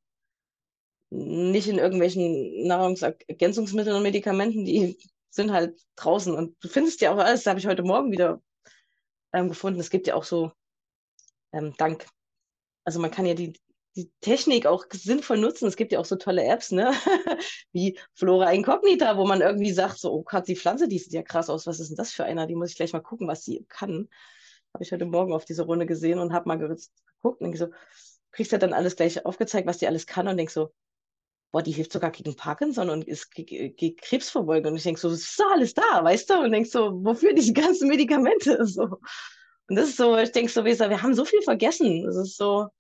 nicht in irgendwelchen Nahrungsergänzungsmitteln und Medikamenten, die sind halt draußen. Und du findest ja auch alles, das habe ich heute Morgen wieder gefunden. Es gibt ja auch so, dank, also man kann ja die Technik auch sinnvoll nutzen. Es gibt ja auch so tolle Apps, ne? Wie Flora Incognita, wo man irgendwie sagt, so, oh Gott, die Pflanze, die sieht ja krass aus. Was ist denn das für einer? Die muss ich gleich mal gucken, was sie kann. Habe ich heute Morgen auf dieser Runde gesehen und habe mal geguckt und denk so, kriegst ja dann alles gleich aufgezeigt, was die alles kann und denk so, boah, die hilft sogar gegen Parkinson und ist gegen Krebsvorbeugung. Und ich denke so, das ist doch alles da, weißt du? Und denk so, wofür diese ganzen Medikamente? So. Und das ist so, ich denke so, wir haben so viel vergessen. Das ist so,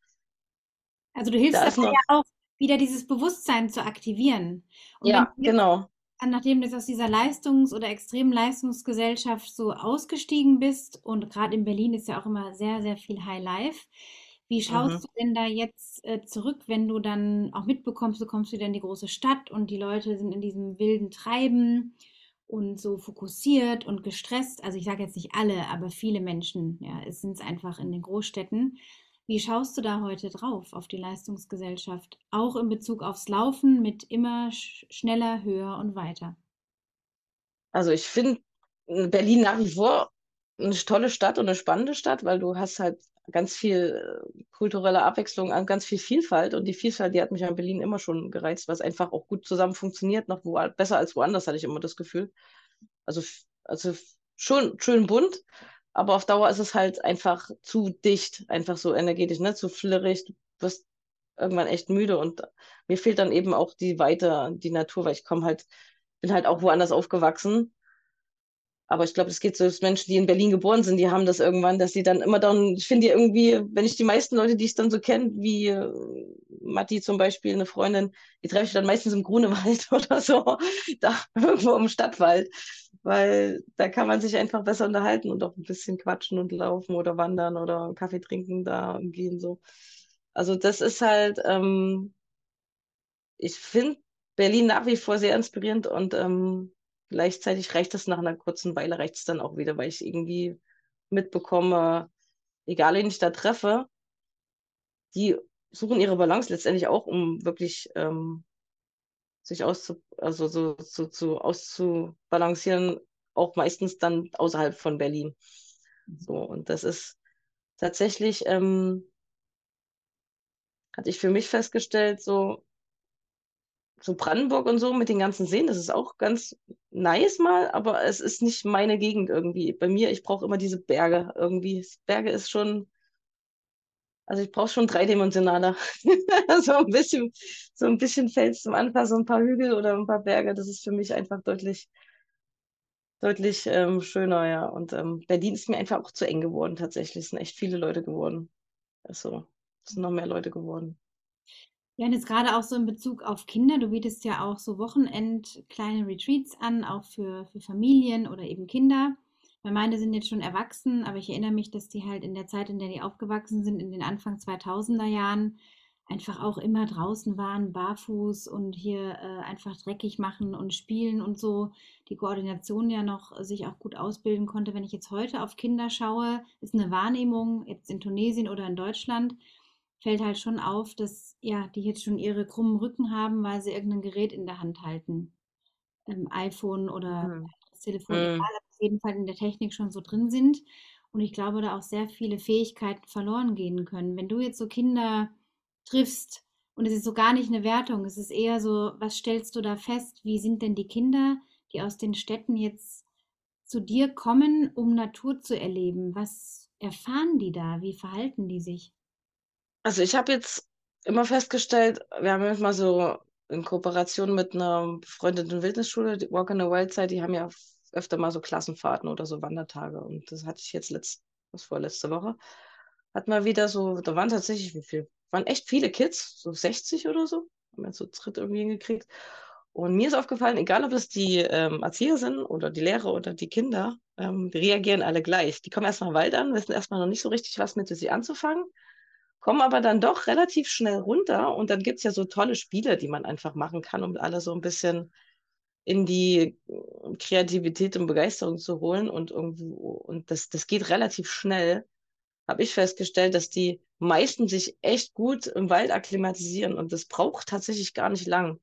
Also, du hilfst da dabei ist noch, ja auch, wieder dieses Bewusstsein zu aktivieren. Und wenn ja, du jetzt genau. nachdem du jetzt aus dieser oder extremen Leistungsgesellschaft so ausgestiegen bist und gerade in Berlin ist ja auch immer sehr, sehr viel High Life. Wie Mhm. schaust du denn da jetzt zurück, wenn du dann auch mitbekommst, du kommst wieder in die große Stadt und die Leute sind in diesem wilden Treiben und so fokussiert und gestresst? Also ich sage jetzt nicht alle, aber viele Menschen, ja, es sind es einfach in den Großstädten. Wie schaust du da heute drauf auf die Leistungsgesellschaft, auch in Bezug aufs Laufen mit immer schneller, höher und weiter? Also ich finde Berlin nach wie vor eine tolle Stadt und eine spannende Stadt, weil du hast halt ganz viel kulturelle Abwechslung, ganz viel Vielfalt und die Vielfalt, die hat mich an Berlin immer schon gereizt, weil es einfach auch gut zusammen funktioniert, noch besser als woanders, hatte ich immer das Gefühl. Also schon schön bunt, aber auf Dauer ist es halt einfach zu dicht, einfach so energetisch, ne? Zu flirrig. Du wirst irgendwann echt müde und mir fehlt dann eben auch die Weite, die Natur, weil bin halt auch woanders aufgewachsen. Aber ich glaube, es geht so, dass Menschen, die in Berlin geboren sind, die haben das irgendwann, dass sie dann immer dann, ich finde die irgendwie, wenn ich die meisten Leute, die ich dann so kenne, wie Matti zum Beispiel, eine Freundin, die treffe ich dann meistens im Grunewald oder so, da irgendwo im Stadtwald, weil da kann man sich einfach besser unterhalten und auch ein bisschen quatschen und laufen oder wandern oder einen Kaffee trinken da gehen so. Also das ist halt, ich finde Berlin nach wie vor sehr inspirierend und gleichzeitig reicht es nach einer kurzen Weile, reicht es dann auch wieder, weil ich irgendwie mitbekomme, egal wen ich da treffe, die suchen ihre Balance letztendlich auch, um wirklich sich auszubalancieren, auch meistens dann außerhalb von Berlin. So, und das ist tatsächlich, hatte ich für mich festgestellt, so Brandenburg und so mit den ganzen Seen, das ist auch ganz nice mal, aber es ist nicht meine Gegend irgendwie. Bei mir, ich brauche immer diese Berge irgendwie. Berge ist schon, also ich brauche schon dreidimensionaler. So so ein bisschen Fels zum Anfassen, so ein paar Hügel oder ein paar Berge, das ist für mich einfach deutlich schöner, ja. Und Berlin ist mir einfach auch zu eng geworden tatsächlich. Es sind echt viele Leute geworden. Also, es sind noch mehr Leute geworden. Ja, und jetzt gerade auch so in Bezug auf Kinder, du bietest ja auch so Wochenend kleine Retreats an, auch für Familien oder eben Kinder. Weil meine sind jetzt schon erwachsen, aber ich erinnere mich, dass die halt in der Zeit, in der die aufgewachsen sind, in den Anfang 2000er Jahren, einfach auch immer draußen waren, barfuß und hier einfach dreckig machen und spielen und so. Die Koordination ja noch sich auch gut ausbilden konnte. Wenn ich jetzt heute auf Kinder schaue, ist eine Wahrnehmung, jetzt in Tunesien oder in Deutschland, fällt halt schon auf, dass ja, die jetzt schon ihre krummen Rücken haben, weil sie irgendein Gerät in der Hand halten. iPhone oder Mhm. das Telefon, egal, Mhm. auf jeden Fall in der Technik schon so drin sind. Und ich glaube, da auch sehr viele Fähigkeiten verloren gehen können. Wenn du jetzt so Kinder triffst, und es ist so gar nicht eine Wertung, es ist eher so, was stellst du da fest? Wie sind denn die Kinder, die aus den Städten jetzt zu dir kommen, um Natur zu erleben? Was erfahren die da? Wie verhalten die sich? Also ich habe jetzt immer festgestellt, wir haben jetzt mal so in Kooperation mit einer befreundeten Wildnisschule, die Walk in the Wild Side, die haben ja öfter mal so Klassenfahrten oder so Wandertage. Und das hatte ich jetzt was war letzte Woche, hat mal wieder so, da waren tatsächlich, wie viel? Waren echt viele Kids, so 60 oder so, haben wir so zu dritt irgendwie hingekriegt. Und mir ist aufgefallen, egal ob es die Erzieher sind oder die Lehrer oder die Kinder, die reagieren alle gleich. Die kommen erstmal im Wald an, wissen erstmal noch nicht so richtig, was mit sie anzufangen, kommen aber dann doch relativ schnell runter und dann gibt es ja so tolle Spiele, die man einfach machen kann, um alle so ein bisschen in die Kreativität und Begeisterung zu holen und irgendwo, und das geht relativ schnell, habe ich festgestellt, dass die meisten sich echt gut im Wald akklimatisieren und das braucht tatsächlich gar nicht lang.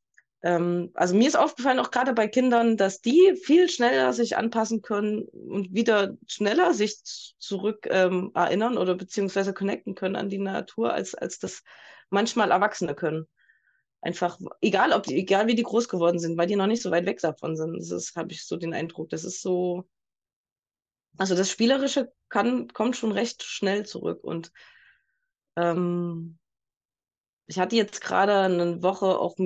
Also mir ist aufgefallen, auch gerade bei Kindern, dass die viel schneller sich anpassen können und wieder schneller sich zurück erinnern oder beziehungsweise connecten können an die Natur, als das manchmal Erwachsene können. Einfach, egal wie die groß geworden sind, weil die noch nicht so weit weg davon sind. Habe ich so den Eindruck. Das ist so, also das Spielerische kommt schon recht schnell zurück. Und ähm, ich hatte jetzt gerade eine Woche auch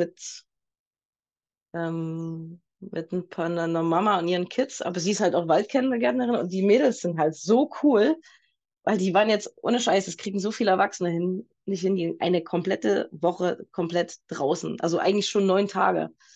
mit einer Mama und ihren Kids, aber sie ist halt auch Waldkennengärtnerin und die Mädels sind halt so cool, weil die waren jetzt ohne Scheiß, es kriegen so viele Erwachsene hin, nicht hin, die eine komplette Woche komplett draußen, also eigentlich schon 9 Tage.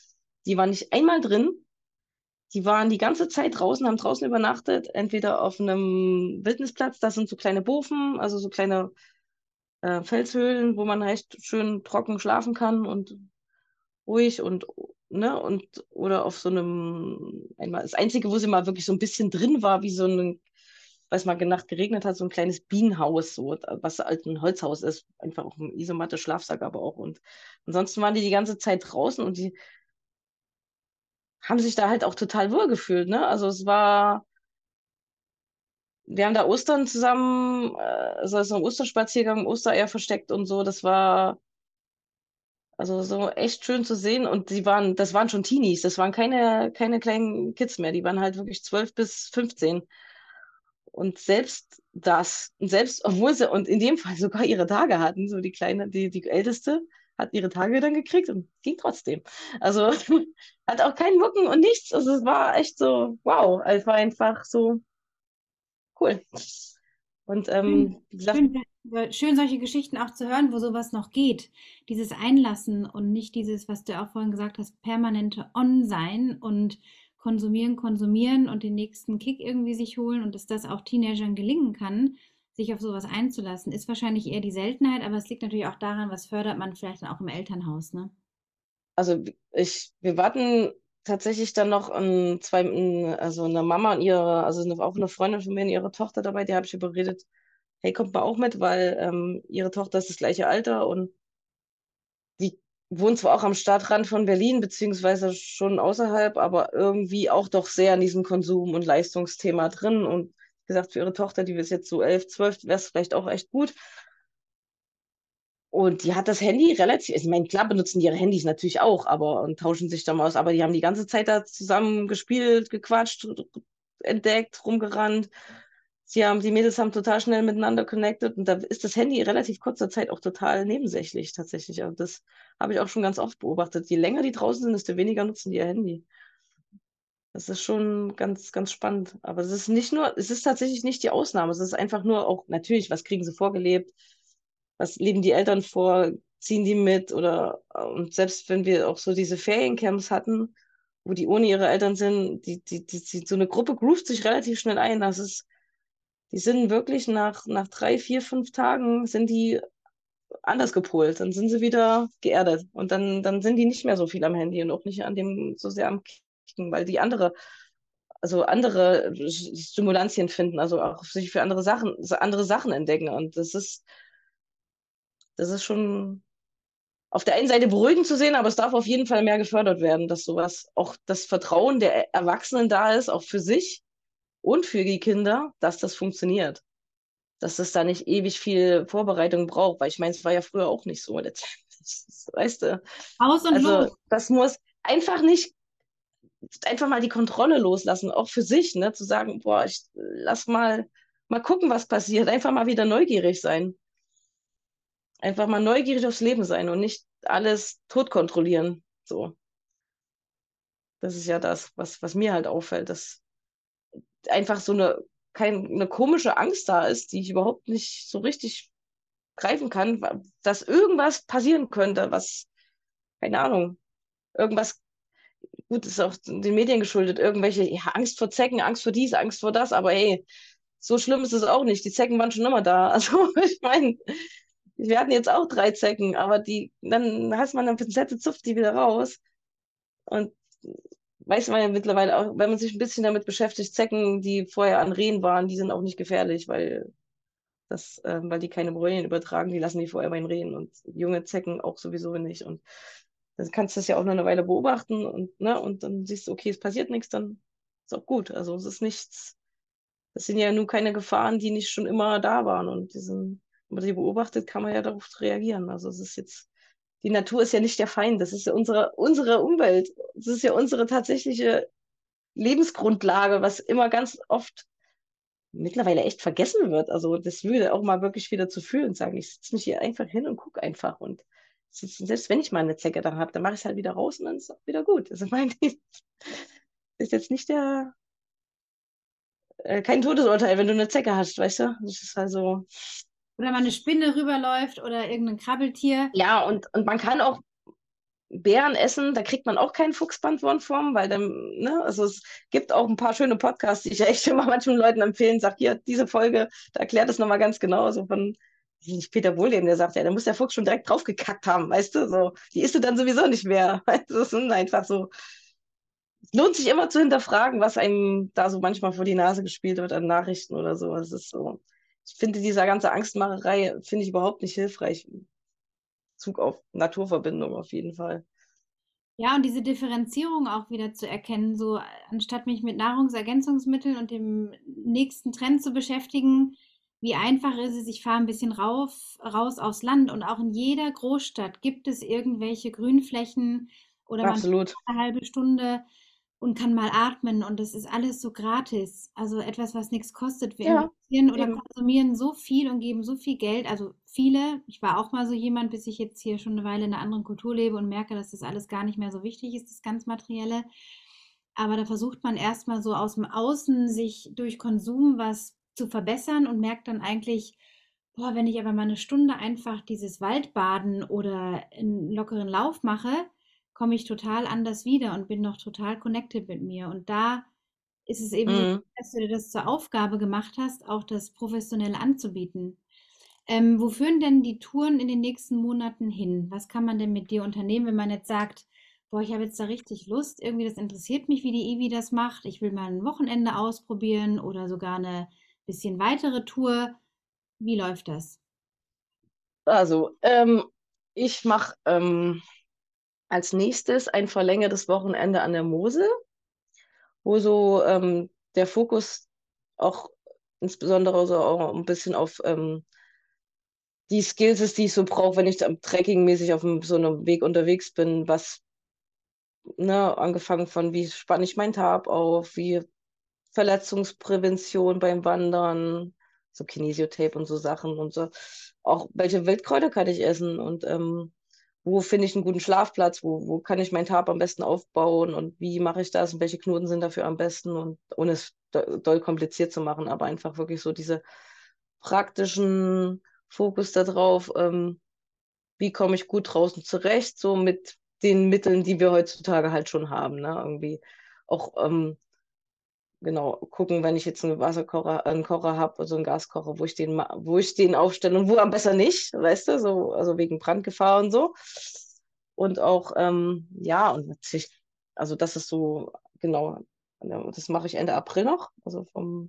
Die waren nicht einmal drin. Die waren die ganze Zeit draußen, haben draußen übernachtet, entweder auf einem Wildnisplatz, das sind so kleine Bofen, also so kleine Felshöhlen, wo man recht schön trocken schlafen kann und ruhig und ne und oder auf so einem einmal das Einzige, wo sie mal wirklich so ein bisschen drin war, wie so ein, weil es mal Nacht geregnet hat, so ein kleines Bienenhaus, so was halt ein Holzhaus ist, einfach auch ein Isomatte Schlafsack aber auch und ansonsten waren die ganze Zeit draußen und die haben sich da halt auch total wohl gefühlt, ne? Also es war, wir haben da Ostern zusammen, also so einen Osterspaziergang, Ostereier versteckt und so, das war also so echt schön zu sehen. Und das waren schon Teenies, das waren keine kleinen Kids mehr, die waren halt wirklich 12 bis 15. Und selbst das, und selbst, obwohl sie, und in dem Fall sogar ihre Tage hatten, so die Kleine, die Älteste, hat ihre Tage dann gekriegt und ging trotzdem. Also hat auch keinen Mucken und nichts. Also es war echt so, wow, es war einfach so cool. Und Schön, wie gesagt, schön, solche Geschichten auch zu hören, wo sowas noch geht. Dieses Einlassen und nicht dieses, was du auch vorhin gesagt hast, permanente On-Sein und konsumieren, konsumieren und den nächsten Kick irgendwie sich holen und dass das auch Teenagern gelingen kann, sich auf sowas einzulassen, ist wahrscheinlich eher die Seltenheit, aber es liegt natürlich auch daran, was fördert man vielleicht dann auch im Elternhaus, ne? also wir warten tatsächlich dann noch also eine Mama und auch eine Freundin von mir und ihre Tochter dabei, die habe ich überredet, hey, kommt mal auch mit, weil ihre Tochter ist das gleiche Alter und die wohnt zwar auch am Stadtrand von Berlin, beziehungsweise schon außerhalb, aber irgendwie auch doch sehr in diesem Konsum- und Leistungsthema drin. Und wie gesagt, für ihre Tochter, die ist jetzt so 11, 12, wäre es vielleicht auch echt gut. Und die hat das Handy relativ, ich meine, klar benutzen die ihre Handys natürlich auch, aber und tauschen sich da mal aus, aber die haben die ganze Zeit da zusammen gespielt, gequatscht, entdeckt, rumgerannt. Die Mädels haben total schnell miteinander connected und da ist das Handy in relativ kurzer Zeit auch total nebensächlich tatsächlich. Also das habe ich auch schon ganz oft beobachtet. Je länger die draußen sind, desto weniger nutzen die ihr Handy. Das ist schon ganz, ganz spannend. Aber es ist tatsächlich nicht die Ausnahme. Es ist einfach nur auch, natürlich, was kriegen sie vorgelebt? Was leben die Eltern vor? Ziehen die mit? Und selbst wenn wir auch so diese Feriencamps hatten, wo die ohne ihre Eltern sind, so eine Gruppe groovt sich relativ schnell ein. Die sind wirklich nach 3, 4, 5 Tagen sind die anders gepolt. Dann sind sie wieder geerdet. Und dann sind die nicht mehr so viel am Handy und auch nicht so sehr am Kicken, weil die andere Stimulantien finden, also auch sich für andere Sachen entdecken. Und das ist schon auf der einen Seite beruhigend zu sehen, aber es darf auf jeden Fall mehr gefördert werden, dass sowas, auch das Vertrauen der Erwachsenen da ist, auch für sich und für die Kinder, dass das funktioniert. Dass es da nicht ewig viel Vorbereitung braucht, weil ich meine, es war ja früher auch nicht so. Weißt du, Aus und also los. das muss einfach mal die Kontrolle loslassen, auch für sich, ne, zu sagen, boah, ich lass mal gucken, was passiert, einfach mal wieder neugierig sein, einfach mal neugierig aufs Leben sein und nicht alles tot kontrollieren, so. Das ist ja das, was mir halt auffällt, dass einfach eine komische Angst da ist, die ich überhaupt nicht so richtig greifen kann, dass irgendwas passieren könnte, keine Ahnung, irgendwas, gut, ist auch den Medien geschuldet, irgendwelche, ja, Angst vor Zecken, Angst vor dies, Angst vor das, aber hey, so schlimm ist es auch nicht. Die Zecken waren schon immer da. Also, ich meine, wir hatten jetzt auch 3 Zecken, aber dann hast man eine Pinzette, zupft die wieder raus. Und weiß man ja mittlerweile auch, wenn man sich ein bisschen damit beschäftigt, Zecken, die vorher an Rehen waren, die sind auch nicht gefährlich, weil die keine Borrelien übertragen, die lassen die vorher bei den Rehen und junge Zecken auch sowieso nicht. Und dann kannst du das ja auch noch eine Weile beobachten und dann siehst du, okay, es passiert nichts, dann ist auch gut. Also es ist nichts, das sind ja nur keine Gefahren, die nicht schon immer da waren und wenn man die beobachtet, kann man ja darauf reagieren. Also es ist jetzt, die Natur ist ja nicht der Feind, das ist ja unsere Umwelt. Das ist ja unsere tatsächliche Lebensgrundlage, was immer ganz oft mittlerweile echt vergessen wird. Also das würde auch mal wirklich wieder zu fühlen und sagen, ich sitze mich hier einfach hin und gucke einfach und selbst wenn ich mal eine Zecke da habe, dann mache ich es halt wieder raus und dann ist es auch wieder gut. Also mein, ist jetzt nicht kein Todesurteil, wenn du eine Zecke hast, weißt du? Das ist also, Oder mal eine Spinne rüberläuft oder irgendein Krabbeltier. ja, und man kann auch Beeren essen, da kriegt man auch keinen Fuchsbandwurm vom, weil dann, ne, also es gibt auch ein paar schöne Podcasts, die ich echt immer manchen Leuten empfehlen, sag hier, diese Folge, da erklärt es nochmal ganz genau, so von, weiß ich nicht, Peter Wohlleben, der sagt, ja, da muss der Fuchs schon direkt draufgekackt haben, weißt du, so, die isst du dann sowieso nicht mehr, weißt du, das sind einfach so, es lohnt sich immer zu hinterfragen, was einem da so manchmal vor die Nase gespielt wird an Nachrichten oder so, es ist so, ich finde, dieser ganze Angstmacherei finde ich überhaupt nicht hilfreich, in Bezug auf Naturverbindung auf jeden Fall. Ja, und diese Differenzierung auch wieder zu erkennen, so anstatt mich mit Nahrungsergänzungsmitteln und dem nächsten Trend zu beschäftigen, wie einfach ist es, ich fahre ein bisschen raus aufs Land und auch in jeder Großstadt gibt es irgendwelche Grünflächen oder man fährt Absolut. eine halbe Stunde und kann mal atmen und das ist alles so gratis. Also etwas, was nichts kostet. Wir Ja, investieren oder eben. konsumieren so viel und geben so viel Geld. Also viele, ich war auch mal so jemand, bis ich jetzt hier schon eine Weile in einer anderen Kultur lebe und merke, dass das alles gar nicht mehr so wichtig ist, das ganz Materielle. Aber da versucht man erstmal so aus dem Außen sich durch Konsum was zu verbessern und merkt dann eigentlich, boah, wenn ich aber mal eine Stunde einfach dieses Waldbaden oder einen lockeren Lauf mache, komme ich total anders wieder und bin noch total connected mit mir. Und da ist es eben so, Mhm. dass du dir das zur Aufgabe gemacht hast, auch das professionell anzubieten. Wo führen denn die Touren in den nächsten Monaten hin? Was kann man denn mit dir unternehmen, wenn man jetzt sagt, boah, ich habe jetzt da richtig Lust, irgendwie das interessiert mich, wie die Ivi das macht. Ich will mal ein Wochenende ausprobieren oder sogar eine bisschen weitere Tour. Wie läuft das? Also, ich mache als nächstes ein verlängertes Wochenende an der Mosel, wo so der Fokus auch insbesondere so auch ein bisschen auf die Skills ist, die ich so brauche, wenn ich trekkingmäßig auf so einem Weg unterwegs bin, was, ne, angefangen von, wie spanne ich meinen Tab auf, wie Verletzungsprävention beim Wandern, so Kinesiotape und so Sachen und so. Auch welche Wildkräuter kann ich essen und wo finde ich einen guten Schlafplatz, wo kann ich meinen Tag am besten aufbauen und wie mache ich das und welche Knoten sind dafür am besten und ohne es doll kompliziert zu machen, aber einfach wirklich so diese praktischen Fokus darauf, wie komme ich gut draußen zurecht, so mit den Mitteln, die wir heutzutage halt schon haben, ne? Irgendwie auch genau, gucken, wenn ich jetzt einen Kocher habe, also einen Gaskocher, wo ich den aufstelle und wo am besser nicht, weißt du, so, also wegen Brandgefahr und so. Und auch, ja, und natürlich, also das ist so, genau, das mache ich Ende April noch, also vom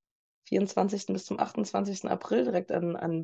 24. bis zum 28. April direkt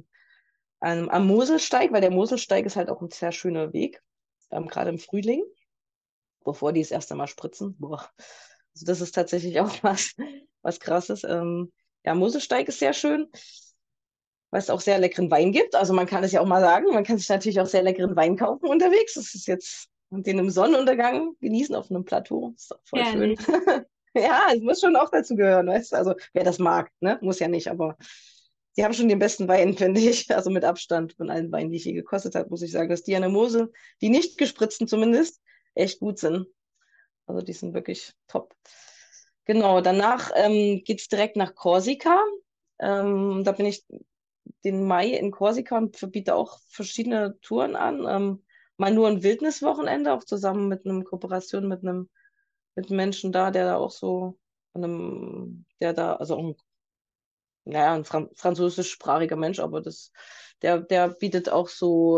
am Moselsteig, weil der Moselsteig ist halt auch ein sehr schöner Weg, gerade im Frühling, bevor die das erste Mal spritzen. Boah. Also das ist tatsächlich auch was Krasses. Ja, Moselsteig ist sehr schön, weil es auch sehr leckeren Wein gibt. Also man kann es ja auch mal sagen, man kann sich natürlich auch sehr leckeren Wein kaufen unterwegs. Das ist jetzt und den im Sonnenuntergang genießen auf einem Plateau. Ist doch voll schön. Herrlich. Ja, es muss schon auch dazu gehören, weißt du? Also wer das mag, ne? Muss ja nicht, aber die haben schon den besten Wein, finde ich. Also mit Abstand von allen Weinen, die ich je gekostet habe, muss ich sagen, dass die an der Mosel, die nicht gespritzten zumindest, echt gut sind. Also die sind wirklich top. Genau, danach geht es direkt nach Korsika. Da bin ich den Mai in Korsika und biete auch verschiedene Touren an. Mal nur ein Wildniswochenende, auch zusammen mit einem Kooperation mit einem Menschen da, der da auch so der da, also auch naja, ein französischsprachiger Mensch, aber der bietet auch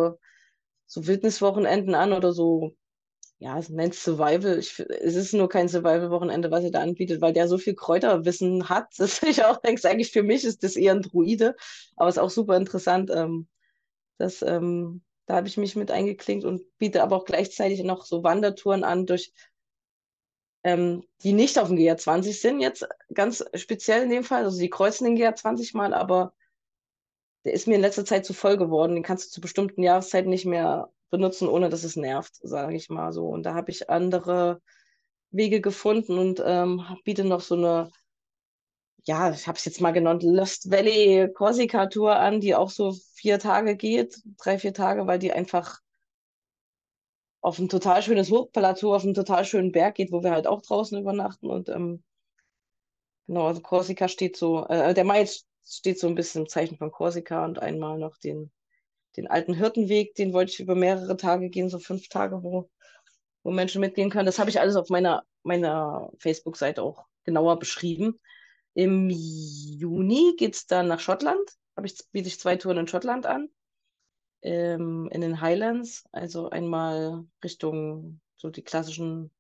so Wildniswochenenden an oder so, ja, es nennt Survival. Es ist nur kein Survival-Wochenende, was er da anbietet, weil der so viel Kräuterwissen hat, dass ich auch denke, eigentlich für mich ist das eher ein Druide, aber es ist auch super interessant. Da habe ich mich mit eingeklinkt und biete aber auch gleichzeitig noch so Wandertouren an, die nicht auf dem GR20 sind, jetzt ganz speziell in dem Fall. Also die kreuzen den GR20 mal, aber der ist mir in letzter Zeit zu voll geworden. Den kannst du zu bestimmten Jahreszeiten nicht mehr benutzen, ohne dass es nervt, sage ich mal so. Und da habe ich andere Wege gefunden und biete noch so eine, ja, ich habe es jetzt mal genannt, Lost Valley Corsica Tour an, die auch so 4 Tage geht, 3, 4 Tage, weil die einfach auf ein total schönes Hochplateau, auf einen total schönen Berg geht, wo wir halt auch draußen übernachten. Und genau, also Korsika steht so, der Mai steht so ein bisschen im Zeichen von Korsika und einmal noch den alten Hirtenweg, den wollte ich über mehrere Tage gehen, so 5 Tage, wo wo Menschen mitgehen können. Das habe ich alles auf meiner Facebook-Seite auch genauer beschrieben. Im Juni geht es dann nach Schottland. Biete ich 2 Touren in Schottland an, in den Highlands. Also einmal Richtung so die klassischen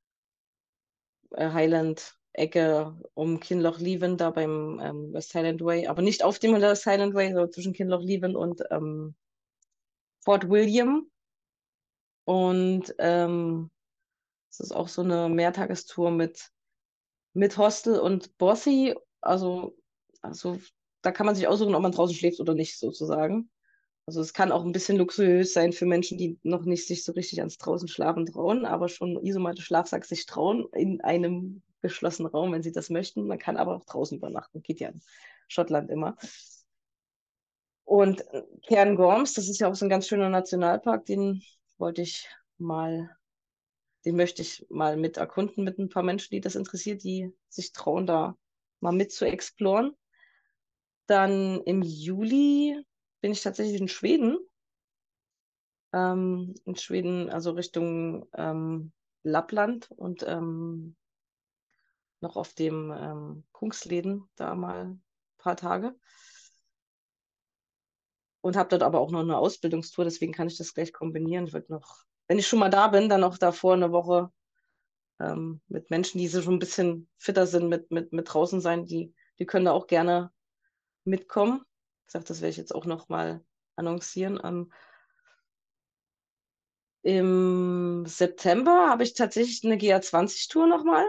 Highland-Ecke um Kinloch-Leven, da beim West Highland Way, aber nicht auf dem West Highland Way, so zwischen Kinloch-Leven und Fort William. Und es ist auch so eine Mehrtagestour mit Hostel und Bossi. Also da kann man sich aussuchen, ob man draußen schläft oder nicht, sozusagen. Also es kann auch ein bisschen luxuriös sein für Menschen, die noch nicht sich so richtig ans draußen schlafen trauen, aber schon Isomatte Schlafsack sich trauen in einem geschlossenen Raum, wenn sie das möchten. Man kann aber auch draußen übernachten. Geht ja in Schottland immer. Und Cairngorms, das ist ja auch so ein ganz schöner Nationalpark, wollte ich mal, den möchte ich mal mit erkunden mit ein paar Menschen, die das interessiert, die sich trauen, da mal mit zu exploren. Dann im Juli bin ich tatsächlich in Schweden. In Schweden, also Richtung Lappland und noch auf dem Kungsleden da mal ein paar Tage. Und habe dort aber auch noch eine Ausbildungstour, deswegen kann ich das gleich kombinieren. Ich würde noch, wenn ich schon mal da bin, dann auch davor eine Woche mit Menschen, die so schon ein bisschen fitter sind mit draußen sein, die können da auch gerne mitkommen. Ich sage, das werde ich jetzt auch noch mal annoncieren. Im September habe ich tatsächlich eine GA20-Tour nochmal.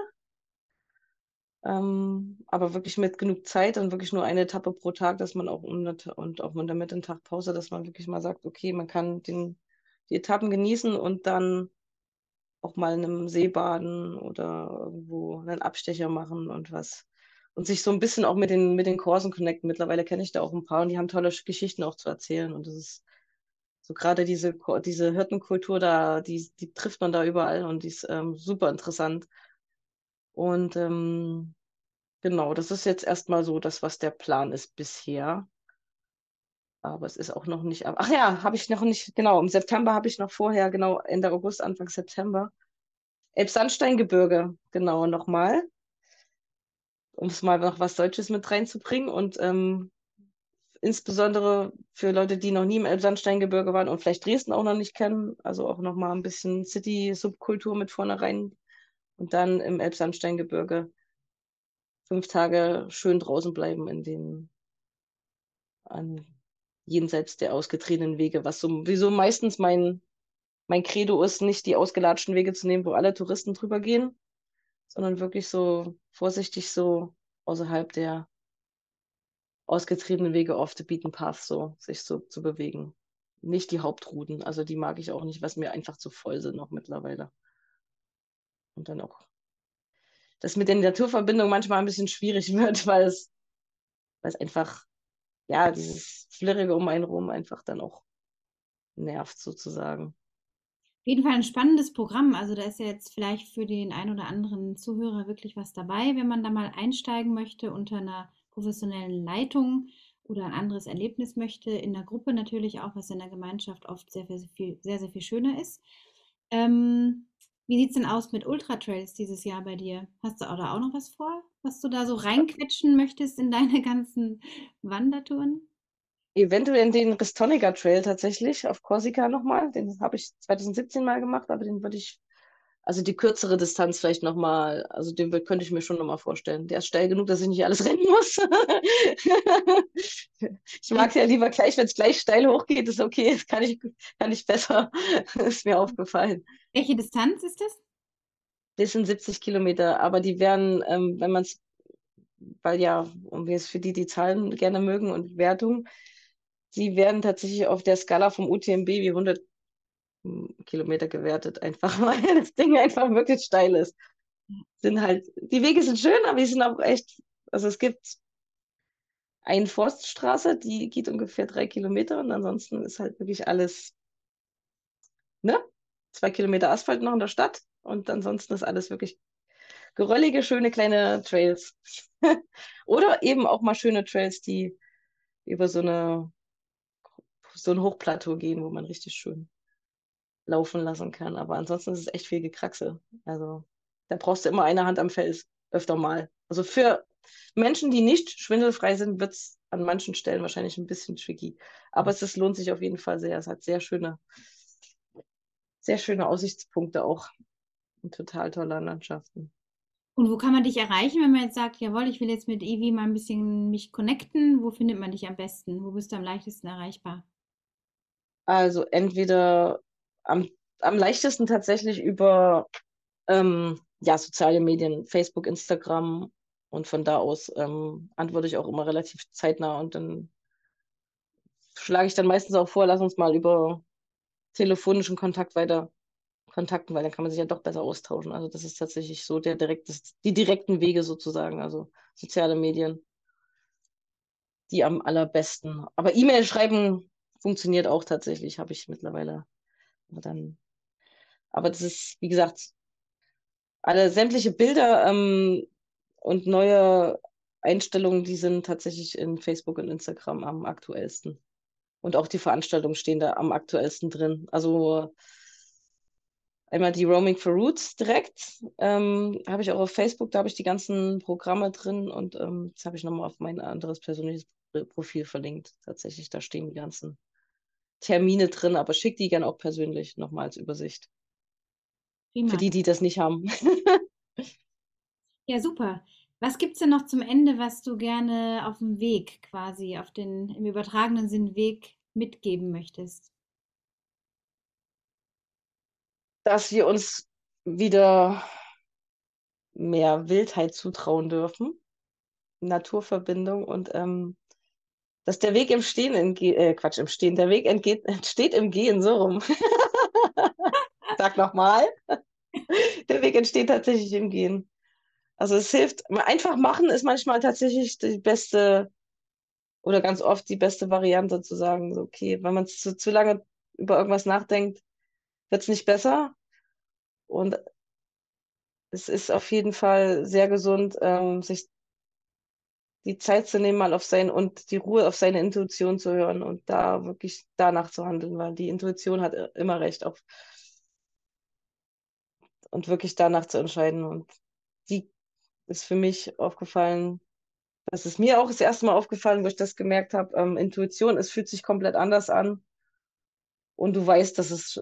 Aber wirklich mit genug Zeit und wirklich nur eine Etappe pro Tag, dass man auch und auch damit einen Tag Pause, dass man wirklich mal sagt, okay, man kann die Etappen genießen und dann auch mal in einem See baden oder irgendwo einen Abstecher machen und was. Und sich so ein bisschen auch mit den Kursen connecten. Mittlerweile kenne ich da auch ein paar und die haben tolle Geschichten auch zu erzählen. Und das ist so gerade diese Hirtenkultur da, die trifft man da überall und die ist super interessant. Und genau, das ist jetzt erstmal so das, was der Plan ist bisher. Aber es ist auch noch nicht. Ach ja, habe ich noch nicht. Genau, im September habe ich noch vorher, genau, Ende August, Anfang September. Elbsandsteingebirge, genau, nochmal, um es mal noch was Deutsches mit reinzubringen. Und insbesondere für Leute, die noch nie im Elbsandsteingebirge waren und vielleicht Dresden auch noch nicht kennen, also auch nochmal ein bisschen City-Subkultur mit vorne rein. Und dann im Elbsandsteingebirge 5 Tage schön draußen bleiben an jenseits der ausgetretenen Wege, was sowieso meistens mein Credo ist, nicht die ausgelatschten Wege zu nehmen, wo alle Touristen drüber gehen, sondern wirklich so vorsichtig so außerhalb der ausgetretenen Wege off the beaten path so sich so zu bewegen. Nicht die Hauptrouten, also die mag ich auch nicht, was mir einfach zu voll sind noch mittlerweile. Und dann auch das mit den Naturverbindungen manchmal ein bisschen schwierig wird, weil es einfach, ja, dieses Flirrige um einen rum einfach dann auch nervt sozusagen. Auf jeden Fall ein spannendes Programm. Also da ist ja jetzt vielleicht für den einen oder anderen Zuhörer wirklich was dabei, wenn man da mal einsteigen möchte unter einer professionellen Leitung oder ein anderes Erlebnis möchte, in der Gruppe natürlich auch, was in der Gemeinschaft oft sehr, sehr viel schöner ist. Ähm, Wie sieht es denn aus mit Ultratrails dieses Jahr bei dir? Hast du da auch noch was vor, was du da so reinquetschen möchtest in deine ganzen Wandertouren? Eventuell den Ristoniger Trail tatsächlich auf Korsika nochmal. Den habe ich 2017 mal gemacht, aber den würde ich, also die kürzere Distanz vielleicht nochmal, also könnte ich mir schon nochmal vorstellen. Der ist steil genug, dass ich nicht alles rennen muss. Ich mag es ja lieber gleich, wenn es gleich steil hochgeht, ist okay, das kann ich besser. Ist mir aufgefallen. Welche Distanz ist das? Das sind 70 Kilometer, aber die werden, wenn man es, weil ja, und wir es für die Zahlen gerne mögen und Wertung, sie werden tatsächlich auf der Skala vom UTMB wie 100 Kilometer gewertet, einfach weil das Ding einfach wirklich steil ist. Die Wege sind schön, aber die sind auch echt, also es gibt eine Forststraße, die geht ungefähr 3 Kilometer und ansonsten ist halt wirklich alles, ne? 2 Kilometer Asphalt noch in der Stadt und ansonsten ist alles wirklich geröllige, schöne kleine Trails. Oder eben auch mal schöne Trails, die über so ein Hochplateau gehen, wo man richtig schön laufen lassen kann. Aber ansonsten ist es echt viel Gekraxel. Also da brauchst du immer eine Hand am Fels, öfter mal. Also für Menschen, die nicht schwindelfrei sind, wird es an manchen Stellen wahrscheinlich ein bisschen tricky. Aber lohnt sich auf jeden Fall sehr. Es hat sehr schöne Aussichtspunkte auch und total tolle Landschaften. Und wo kann man dich erreichen, wenn man jetzt sagt, jawohl, ich will jetzt mit Evi mal ein bisschen mich connecten? Wo findet man dich am besten? Wo bist du am leichtesten erreichbar? Also entweder am, am leichtesten tatsächlich über ja, soziale Medien, Facebook, Instagram, und von da aus antworte ich auch immer relativ zeitnah und dann schlage ich dann meistens auch vor, lass uns mal über telefonischen Kontakt weiter kontakten, weil dann kann man sich ja doch besser austauschen. Also das ist tatsächlich so die direkten Wege sozusagen, also soziale Medien, die am allerbesten. Aber E-Mail schreiben funktioniert auch tatsächlich, habe ich mittlerweile. Aber das ist, wie gesagt, alle sämtliche Bilder und neue Einstellungen, die sind tatsächlich in Facebook und Instagram am aktuellsten. Und auch die Veranstaltungen stehen da am aktuellsten drin. Also einmal die Roaming for Roots direkt, habe ich auch auf Facebook, da habe ich die ganzen Programme drin und das habe ich nochmal auf mein anderes persönliches Profil verlinkt. Tatsächlich, da stehen die ganzen Termine drin, aber schick die gerne auch persönlich nochmal als Übersicht. Für Prima. die, die das nicht haben. Ja, super. Was gibt's denn noch zum Ende, was du gerne auf dem Weg quasi, auf den im übertragenen Sinn Weg mitgeben möchtest? Dass wir uns wieder mehr Wildheit zutrauen dürfen, Naturverbindung und dass der Weg im Stehen, Quatsch, im Stehen, der Weg entsteht im Gehen, so rum. Sag nochmal. Der Weg entsteht tatsächlich im Gehen. Also es hilft, einfach machen ist manchmal tatsächlich die beste oder ganz oft die beste Variante zu sagen, so, okay, wenn man zu lange über irgendwas nachdenkt, wird es nicht besser. Und es ist auf jeden Fall sehr gesund, sich die Zeit zu nehmen, mal auf sein und die Ruhe auf seine Intuition zu hören und da wirklich danach zu handeln, weil die Intuition hat immer recht auch, und wirklich danach zu entscheiden. Und die ist für mich aufgefallen, das ist mir auch das erste Mal aufgefallen, wo ich das gemerkt habe, Intuition, es fühlt sich komplett anders an und du weißt,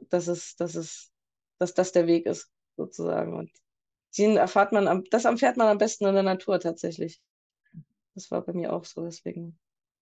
dass das der Weg ist, sozusagen. Und das erfährt man am besten in der Natur tatsächlich. Das war bei mir auch so, deswegen.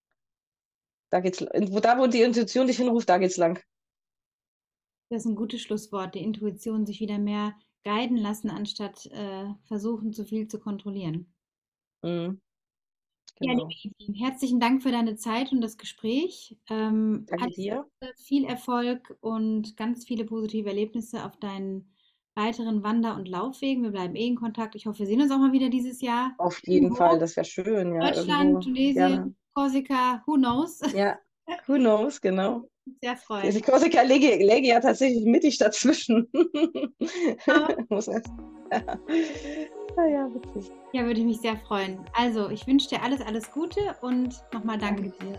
Wo die Intuition dich hinruft, da geht's lang. Das ist ein gutes Schlusswort, die Intuition sich wieder mehr guiden lassen, anstatt versuchen, zu viel zu kontrollieren. Mhm, Ja, liebe genau. Evi, herzlichen Dank für deine Zeit und das Gespräch. Danke Alles dir. Gute, viel Erfolg und ganz viele positive Erlebnisse auf deinen weiteren Wander- und Laufwegen. Wir bleiben eh in Kontakt. Ich hoffe, wir sehen uns auch mal wieder dieses Jahr. Auf jeden Fall, Irgendwo. das wäre schön, ja, Deutschland, irgendwo gerne. Tunesien, Korsika, who knows? Ja, who knows, genau. Sehr Die freuen. Korsika läge ja tatsächlich mittig dazwischen. Muss erst. Naja, witzig. Ja, würde ich mich sehr freuen. Also, ich wünsche dir alles, alles Gute und nochmal danke Danke dir. dir.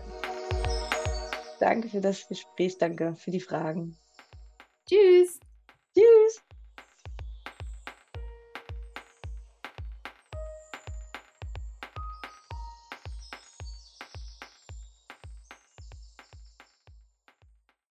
Danke für das Gespräch, danke für die Fragen. Tschüss! Tschüss.